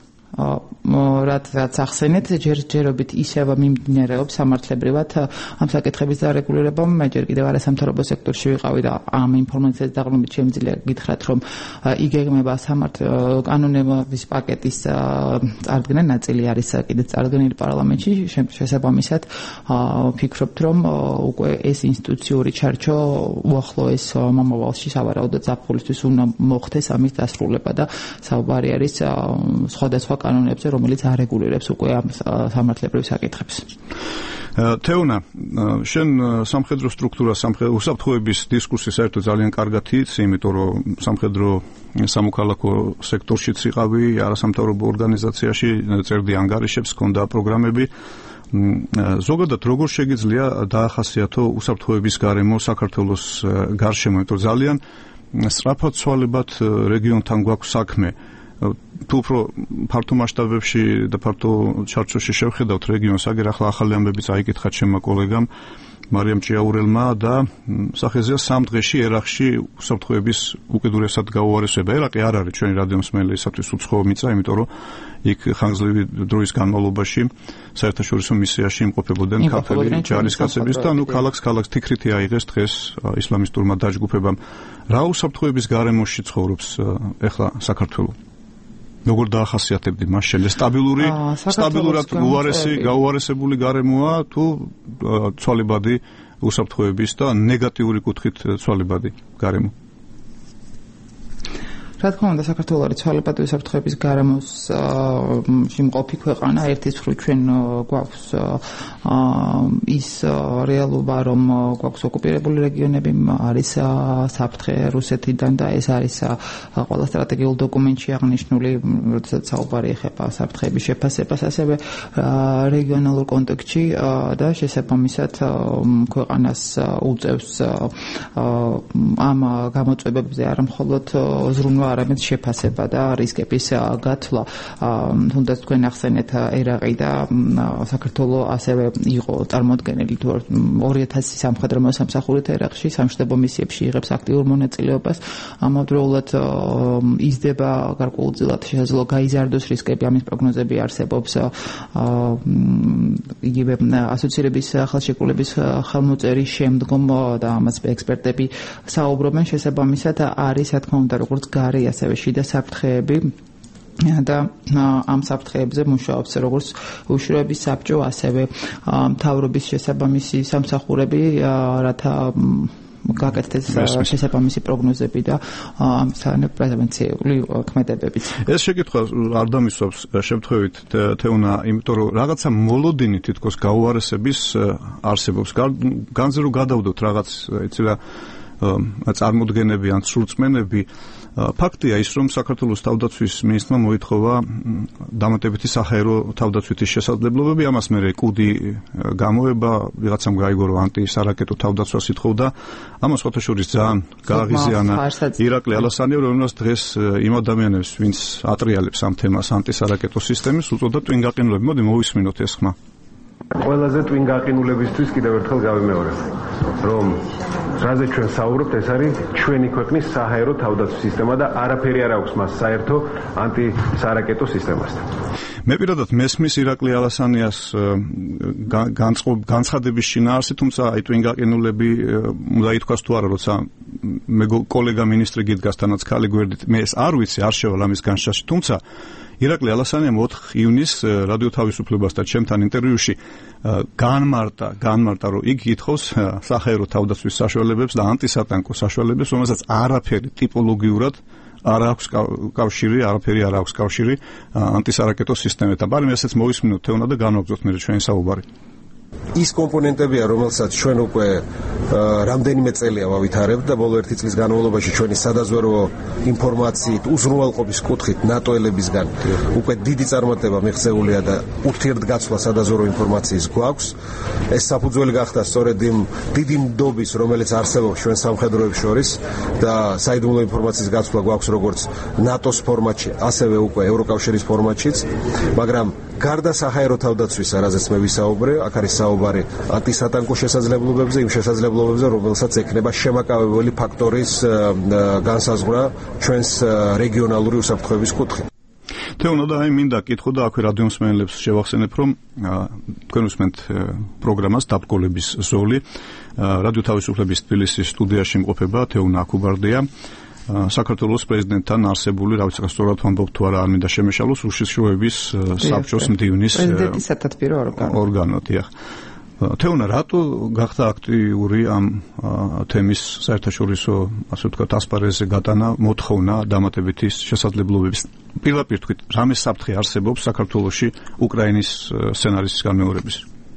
რაც რაც ახსენეთ ჯერჯერობით ისევ მიმდინარეობს სამართლებრივად ამ საკითხების დარეგულირება. მე ჯერ კიდევ არასამთავრობო სექტორში ვიყავი და ამ ინფორმაციას დაღლობით შემიძლია გითხრათ რომ იგეგმება სამართლ კანონების პაკეტის წარდგენა, ნაწილი არის კიდეც წარდგენილი პარლამენტში. შესაბამისად ვფიქრობთ რომ უკვე ეს ინსტიტუციური ჩარჩო უახლოეს მომავალში სავარაუდოდ ზაფხულისთვის უნდა მოხდეს ამის დასრულება და საუბარი არის სხვადასხვა კანონებზე, რომელიც არეგულირებს უკვე ამ სამართლებრივ საკითხებს. თეონა, შენ სამხედრო სტრუქტურა, სამხედრო უსაფრთხოების დისკურსი საერთოდ ძალიან კარგად იცი, იმიტომ რომ სამხედრო სამოქალაქო სექტორშიც იყავი, არასამთავრობო ორგანიზაციაში წერდი ანგარიშებს, ჰქონდა პროგრამები. ზოგადად როგორ შეგიძლია დაახასიათო უსაფრთხოების გარემო საქართველოს გარშემო, იმიტომ ძალიან სწრაფად ცვალებად რეგიონთან გვაქვს საქმე. თუ უფრო ფართო მასშტაბებში და ფართო ჩარჩოში შევხედავთ რეგიონს, აგერ ახლა ახალი ამბები წაიკითხა ჩემმა კოლეგამ მარიამ ჭიაურელმა და სახეზეა სამ დღეში ერაყში უსაფრთხოების უკიდურესად გაუარესება. ერაყი არ არის ჩვენი რადიომსმენელისათვის უცხო მიწა, იმიტომ რომ იქ ხანგრძლივი დროის განმავლობაში საერთაშორისო მისიაში იმყოფებოდნენ ქართველი ჯარისკაცების და ნუ ქალაქს ქალაქს თიქრითი აიღეს დღეს ისლამისტურმა დაჯგუფებამ. რა უსაფრთხოების გარემოში ცხოვრობს ეხლა საქართველო? როგორ დაახასიათებდი მას შენ? სტაბილური, სტაბილურად უარესი, გაუარესებული გარემოა თუ ცვალებადი უსაფრთხოების და ნეგატიური კუთხით ცვალებადი გარემო? რა თქმა უნდა, საქართველო არის ცვალებადი უსაფრთხოების გარემოს მყოფი ქვეყანა. ერთის მხრივ ჩვენ გვაქვს ის რეალობა, რომ გვაქვს ოკუპირებული რეგიონები, არის საფრთხე რუსეთიდან და ეს არის ყველა სტრატეგიულ დოკუმენტში აღნიშნული, როდესაც საუბარი ეხება საფრთხეების შეფასებას, ასევე რეგიონალურ კონტექსტში და შესაბამისად ქვეყანას უწევს ამ გამოწვევებზე არა მხოლოდ ზრუნვა, არამედ შეფასება და რისკების გათვლა. თუნდაც თქვენ ახსენეთ ერაყი და საქართველო ასევე იყო წარმოდგენილი თუ ორი ათასი სამხედრო მოსამსახურით ერაყში სამშვიდობო მისიებში იღებს აქტიურ მონაწილეობას. ამავდროულად იზრდება გარკვეულწილად შესაძლოა გაიზარდოს რისკები, ამის პროგნოზები არსებობს იგივე ასოცირების ხელშეკრულების ხელმოწერის შემდგომ და ამას ექსპერტები საუბრობენ. შესაბამისად არის, რა თქმა უნდა, როგორც გარე ასევე შიდა საფრთხეები და ამ საფრთხეებზე მუშაობს როგორც უშუალოების საბჭო, ასევე მთავრობის შესაბამისი სამსახურები, რათა გაკეთდეს შესაბამისი პროგნოზები და ამისთან პრევენციული ქმედებებიც. ეს შეკითხვა არ დამისვავს შემთხვევით თეუნა, იმიტომ რომ რაღაცა მოლოდინი თითქოს გაუარესების არსებობს. განზე რომ გადავდოთ რაღაც იცი რა წარმოდგენები ან სრულწმენები, ფაქტია ის, რომ საქართველოს თავდაცვის მინისტრმა მოითხოვა დამატებითი საჰაერო თავდაცვითი შესაძლებლობები, ამას მერე კუდი გამოება, ვიღაცამ გაიგო, რომ ანტისარაკეტო თავდაცვას ითხოვდა. ამას ხოთაშორის ძალიან გააღიზიანა ირაკლი ალასანიევ, რომელსაც დღეს იმ ადამიანებს, ვინც ატრიალებს ამ თემას ანტისარაკეტო სისტემის, უწოდა ტვინგაყინულები. მოდი მოვისმინოთ ეს ხმა. ყველაზე ტვინგაყინულებისთვის კიდევ ერთხელ გავიმეორებ, რომ რაზე ჩვენ საუბრობთ, ეს არის ჩვენი ქვეყნის საჰაერო თავდაცვის სისტემა და არაფერი არ აქვს მას საერთო ანტისარაკეტო სისტემასთან. მე პირადად მესმის ირაკლი ალასანიას განცხადების შინაარსი, თუმცა აი ტვინგაყინულები უნდა ითქვას თუ არა, როცა მე კოლეგა მინისტრი გიდგასთანაც ქალი გვერდით, მე ეს არ ვიცი, არ შევალ ამის განშაში, თუმცა ირაკლი ალასანიამ ოთხ ივნისს რადიო თავისუფლებასთან ჩემთან ინტერვიუში განმარტა, განმარტა, რომ იგი ითხოვს საჰაერო თავდაცვის საშუალებებს და ანტისატანკო საშუალებებს, რომელსაც არაფერი ტიპოლოგიურად არ აქვს კავშირი, არაფერი არ აქვს კავშირი ანტისარაკეტო სისტემებთან. ბარემ ესეც მოვისმინოთ თეუნა და განვაგრძოთ მერე ჩვენი საუბარი. ის კომპონენტებია, რომელსაც ჩვენ უკვე რამდენიმე წელია ვავითარებთ და ბოლო ერთი წლის განმავლობაში ჩვენი სადაზვერვო ინფორმაციით, უზრუნველყოფის კუთხით ნატოელებისგან უკვე დიდი წარმატება მიღწეულია და ურთიერთგაცვლა სადაზვერვო ინფორმაციის გვაქვს. ეს საფუძველი გახდა სწორედ იმ დიდი ნდობის, რომელიც არსებობს ჩვენ სამხედროებს შორის და საიდუმლო ინფორმაციის გაცვლა გვაქვს როგორც ნატოს ფორმატში, ასევე უკვე ევროკავშირის ფორმატშიც, მაგრამ გარდა საჰაერო თავდაცვისა, რაზეც მე ვისაუბრე, აქ არის საუბარი ანტისატანკო შესაძლებლობებზე, იმ შესაძლებლობებზე, რომელსაც ექნება შემაკავებელი ფაქტორის განსაზღვრა ჩვენს რეგიონალური უსაფრთხოების კუთხით. თეუნა და აი მინდა კითხო და აქვე რადიო მსმენელებს შევახსენებ, რომ თქვენ უსმენთ პროგრამას დაბკოლების ზოლი. რადიო თავისუფლების თბილისის სტუდიაში იმყოფება თეუნა აქუბარდია. საქართველოს პრეზიდენტთან არსებული, რა ვიცი, სწორად ვამბობ თუ არა, არ მინდა შემეშალოს, უშიშროების საბჭოს მდივნის პრეზიდენტის სათათბირო ორგანო. ორგანო, დიახ. თეუნა, რატო გახდა აქტიური ამ თემის საერთაშორისო, ასე ვთქვათ, ასპარეზზე გატანა მოთხოვნა დამატებითი შესაძლებლობების? პირდაპირ თქვით, რამე საფრთხე არსებობს საქართველოში უკრაინის სცენარის განმეორების?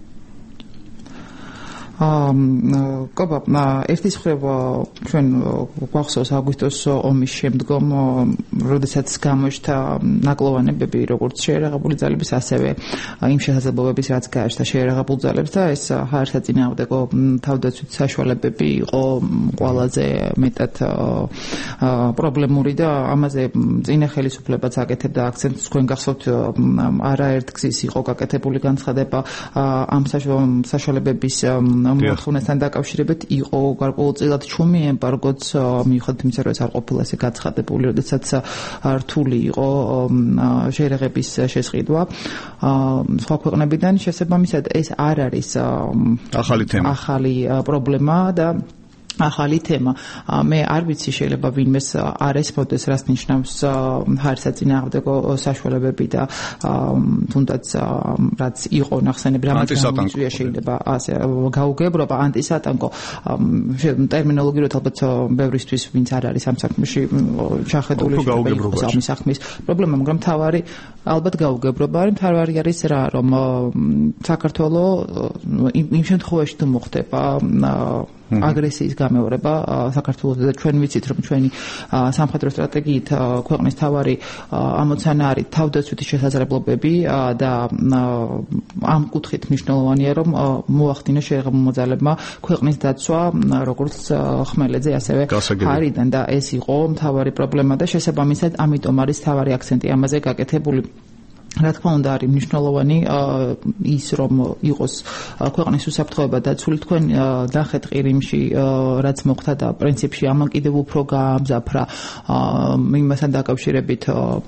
კობა, ერთის მხრივ ჩვენ გვახსოვს აგვისტოს ომის შემდგომ, როდესაც გამოჩნდა ნაკლოვანებები როგორც შეერაღებული ძალების, ასევე იმ შესაძლებლობების, რაც გააჩნდა შეერაღებულ ძალებს და ეს ჰაერსაწინააღმდეგო თავდაცვით საშუალებები იყო ყველაზე მეტად პრობლემური და ამაზე წინა ხელისუფლებაც აკეთებდა აქცენტს. თქვენ გახსოვთ, არაერთგზის იყო გაკეთებული განცხადება ამ საშუალებების მოთხოვნასთან დაკავშირებით, იყო გარკვეულწილად ჩუმი ემბარგოც, მიუხედავად იმისა, რომ ეს არ ყოფილა ესე გაცხადებული, როდესაც რთული იყო შეერაღების შესყიდვა სხვა ქვეყნებიდან. შესაბამისად ეს არ არის ახალი თემა, ახალი პრობლემა და ახალი თემა. მე არ ვიცი შეიძლება ვინმეს არ ესმოდეს რას ნიშნავს ჰაერსაწინააღმდეგო საშუალებები და თუნდაც რაც იყო ნახსენები რამაც გამოიწვია შეიძლება ასე გაუგებრობა ანტისატანკო ტერმინოლოგიურად ალბათ ბევრისთვის ვინც არ არის ამ საქმეში ჩახედული შეიძლება ამის საქმის პრობლემა მაგრამ თავარი ალბათ გაუგებრობა არის თავარი არის რა რომ საქართველოს იმ შემთხვევაში თუ მოხდება აგრესიის გამეორება საქართველოს და ჩვენ ვიცით რომ ჩვენი სამხედრო სტრატეგიით ქვეყნის თავარი ამოცანა არის თავდაცვითი შესაძლებლობები და ამ კუთხით მნიშვნელოვანია რომ მოახდინოს შეერთებულ მოძრაობებმა ქვეყნის დაცვა როგორც ხმელეთზე ასევე ჰაერიდან და ეს იყო მთავარი პრობლემა და შესაბამისად ამიტომ არის მთავარი აქცენტი ამაზე გაკეთებული რა თქმა უნდა არის მნიშვნელოვანი ის რომ იყოს ქვეყნის უსაფრთხოება დაცული თქვენ ნახეთ ყირიმში რაც მოხდა და პრინციპში ამან კიდევ უფრო გაამზაფრა იმასთან დაკავშირებით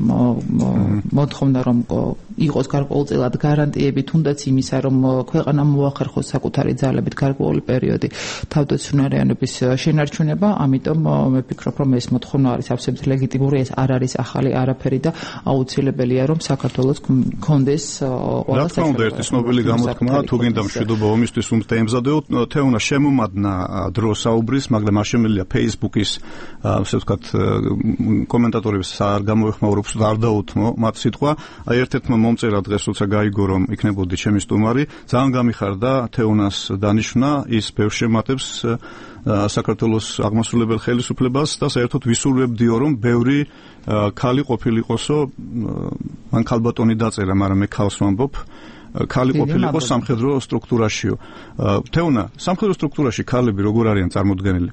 მოთხოვნა რომ იყოს გარკვეულწილად გარანტიები თუნდაც იმისა რომ ქვეყანა მოახერხოს საკუთარი ძალებით გარკვეული პერიოდი თავდაცვნარიანობის შენარჩუნება ამიტომ მე ვფიქრობ რომ ეს მოთხოვნა არის absolუტურად ლეგიტიმური ეს არ არის ახალი არაფერი და აუცილებელია რომ საქართველოს კონდეს ყველა რა თქმა უნდა ერთი ცნობილი გამოთქმა თუ გინდა მშვიდობა ომისთვის უნდა ემზადეო თეონა შემომადნა დრო საუბრის მაგრამ არ შემიძლია Facebook-ის ასე ვთქვათ კომენტატორებს არ გამოეხმაურებს და არ დაუთმო მათ სიტყვა აი ერთ-ერთმა მომწერა დღეს როცა გაიგო რომ იქნებოდი ჩემი სტუმარი ძალიან გამიხარდა თეონას დანიშვნა ის ბევრ შემატებს საქართველოს აღმასრულებელ ხელისუფლებას და საერთოდ ვისურვებდიო რომ ბევრი ქალი ყოფილიყოსო მან ქალბატონი დაწერა მაგრამ მე ქალს ვამბობ ქალი ყოფილიყო სამხედრო სტრუქტურაშიო თეონა სამხედრო სტრუქტურაში ქალები როგორ არიან წარმოდგენილი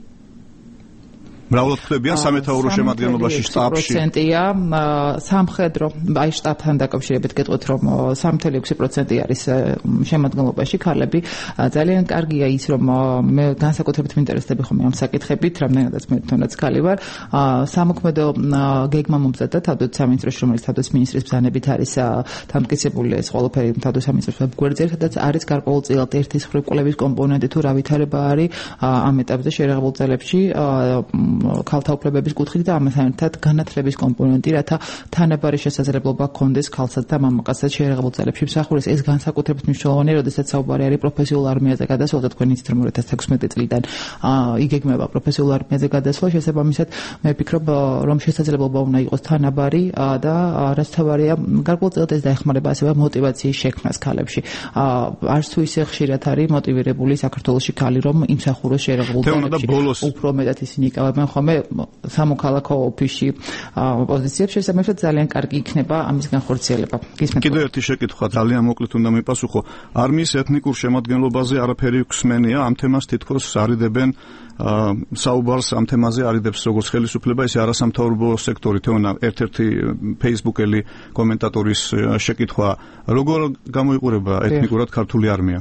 მრავლად ხდებიან სამეთაურო შემადგენლობაში შტაბში პროცენტია სამხედრო აი შტაბთან დაკავშირებით გეტყვით რომ სამი წუთი ექვსი პროცენტი არის შემადგენლობაში ქალები ძალიან კარგია ის რომ მე განსაკუთრებით მინტერესდები ხომ ამ საკითხებით რამდენადაც მე თვითონაც ქალი ვარ სამოქმედო გეგმა მომზადდა თავდაცვის სამინისტროში რომელიც თავდაცვის მინისტრის ბრძანებით არის დამტკიცებული ეს ყველაფერი თავდაცვის სამინისტროს ვებგვერდზე სადაც არის გარკვეულწილად ერთის მხრივ კვლევის კომპონენტი თუ რა ვითარება არის ამ ეტაპზე შეერაღებულ ძალებში ქალთა უფლებების კუთხით და ამასთან ერთად განათლების კომპონენტი, რათა თანაბარი შესაძლებლობა ჰქონდეს ქალსაც და მამაკაცსაც შეერაღებულ ძალებში მსახურის. ეს განსაკუთრებით მნიშვნელოვანია, როდესაც საუბარი არის პროფესიულ არმიაზე გადასვლა და თქვენ იცით რომ ორი ათას თექვსმეტი წლიდან იგეგმება პროფესიულ არმიაზე გადასვლა, შესაბამისად მე ვფიქრობ რომ შესაძლებლობა უნდა იყოს თანაბარი და რაც თავარია გარკვეულწილად ეს დაეხმარება ასევე მოტივაციის შექმნას ქალებში. არც თუ ისე ხშირად არის მოტივირებული საქართველოში ქალი რომ იმსახუროს შეერაღებულ ძალებში. უფრო მეტად ისინი იკავებენ ხოლმე სამოქალაქო ოფისში პოზიციებს შესაბამისად ძალიან კარგი იქნება ამის განხორციელება. კიდევ ერთი შეკითხვა ძალიან მოკლედ უნდა მიპასუხო. არმიის ეთნიკურ შემადგენლობაზე არაფერი ქსმენია ამ თემას თითქოს არიდებენ საუბარს ამ თემაზე არიდებს როგორც ხელისუფლება ისე არასამთავრობო სექტორი თეონა ერთ-ერთი Facebook-ელი კომენტატორის შეკითხვა როგორ გამოიყურება ეთნიკურად ქართული არმია?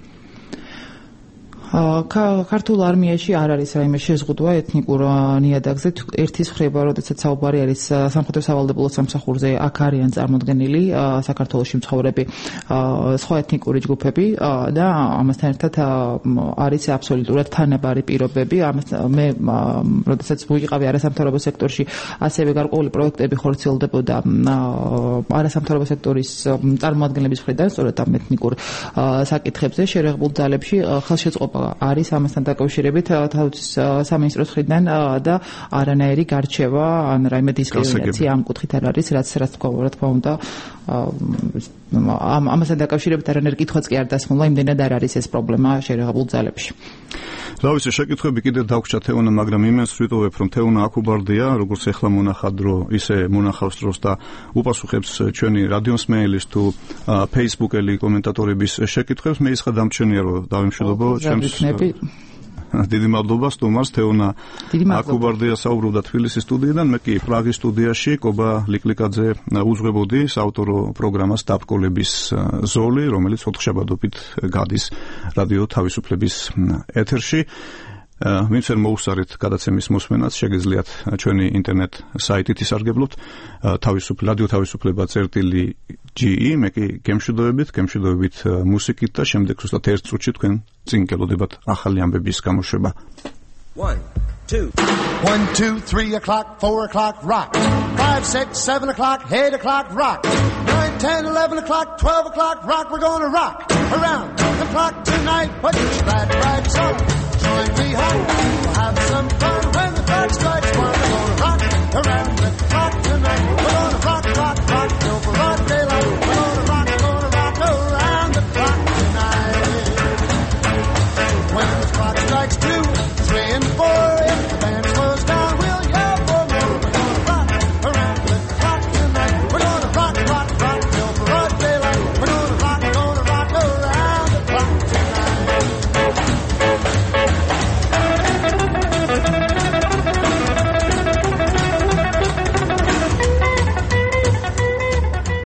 ქართულ არმიაში არ არის რაიმე შეზღუდვა ეთნიკურ ნიადაგზე ერთის ხრება როდესაც საუბარი არის სამხედრო სავალდებულო სამსახურზე აქ არიან წარმოდგენილი საქართველოში მცხოვრები სხვა ეთნიკური ჯგუფები და ამასთან ერთად არის აბსოლუტურად თანაბარი პირობები მე როდესაც ვიყავი არასამთავრობო სექტორში ასევე გარკვეული პროექტები ხორციელდებოდა არასამთავრობო სექტორის წარმოადგენლების მხრიდან სწორედ ამ ეთნიკურ საკითხებზე შეერაღებულ ძალებში ხელშეწყობა არის ამასთან დაკავშირებით თავის სამინისტროს მხრიდან და არანაირი გარჩევა ან რაიმე დისკრიმინაცია ამ კუთხით არ არის რაც რაც თქვა რა თქმა უნდა ამ ამასთან დაკავშირებით არანაირი კითხვაც კი არ დასმულა იმდენად არ არის ეს პრობლემა შეერაღებულ ძალებში. რა ვიცი შეკითხვები კიდევ დაგვრჩა თეონა მაგრამ იმენს ვიტოვებ რომ თეონა აკუბარდია როგორც ეხლა მონახავ დრო ისე მონახავს დროს და უპასუხებს ჩვენი რადიოსმეილის თუ Facebook-ელი კომენტატორების შეკითხვებს მე ისხა დამჩენია რომ დავიმშვიდობო ჩემს დიდი მადლობა სტუმარს თეონა აკუბარდია საუბრობდა თბილისის სტუდიიდან მე კი პრაღის სტუდიაში კობა ლიკლიკაძე უძღვებოდი საავტორო პროგრამას დაბკოლების ზოლი რომელიც ოთხშაბათობით გადის რადიო თავისუფლების ეთერში ვინც ვერ მოუსწარით გადაცემის მოსმენას შეგიძლიათ ჩვენი ინტერნეტ საიტით ისარგებლოთ თავისუფლ რადიო თავისუფლება წერტილი ჯი მე კი გემშვიდობებით გემშვიდობებით მუსიკით და შემდეგ ზუსტად ერთ წუთში თქვენ წინ გელოდებათ ახალი ამბების გამოშვება. One, two. One, two, three o'clock, four o'clock, rock. Five, six, seven o'clock, eight o'clock, rock. Nine, ten, eleven o'clock, twelve o'clock, rock. We're gonna rock around the clock tonight. Put your glad rags on. Join me home. We'll have some fun.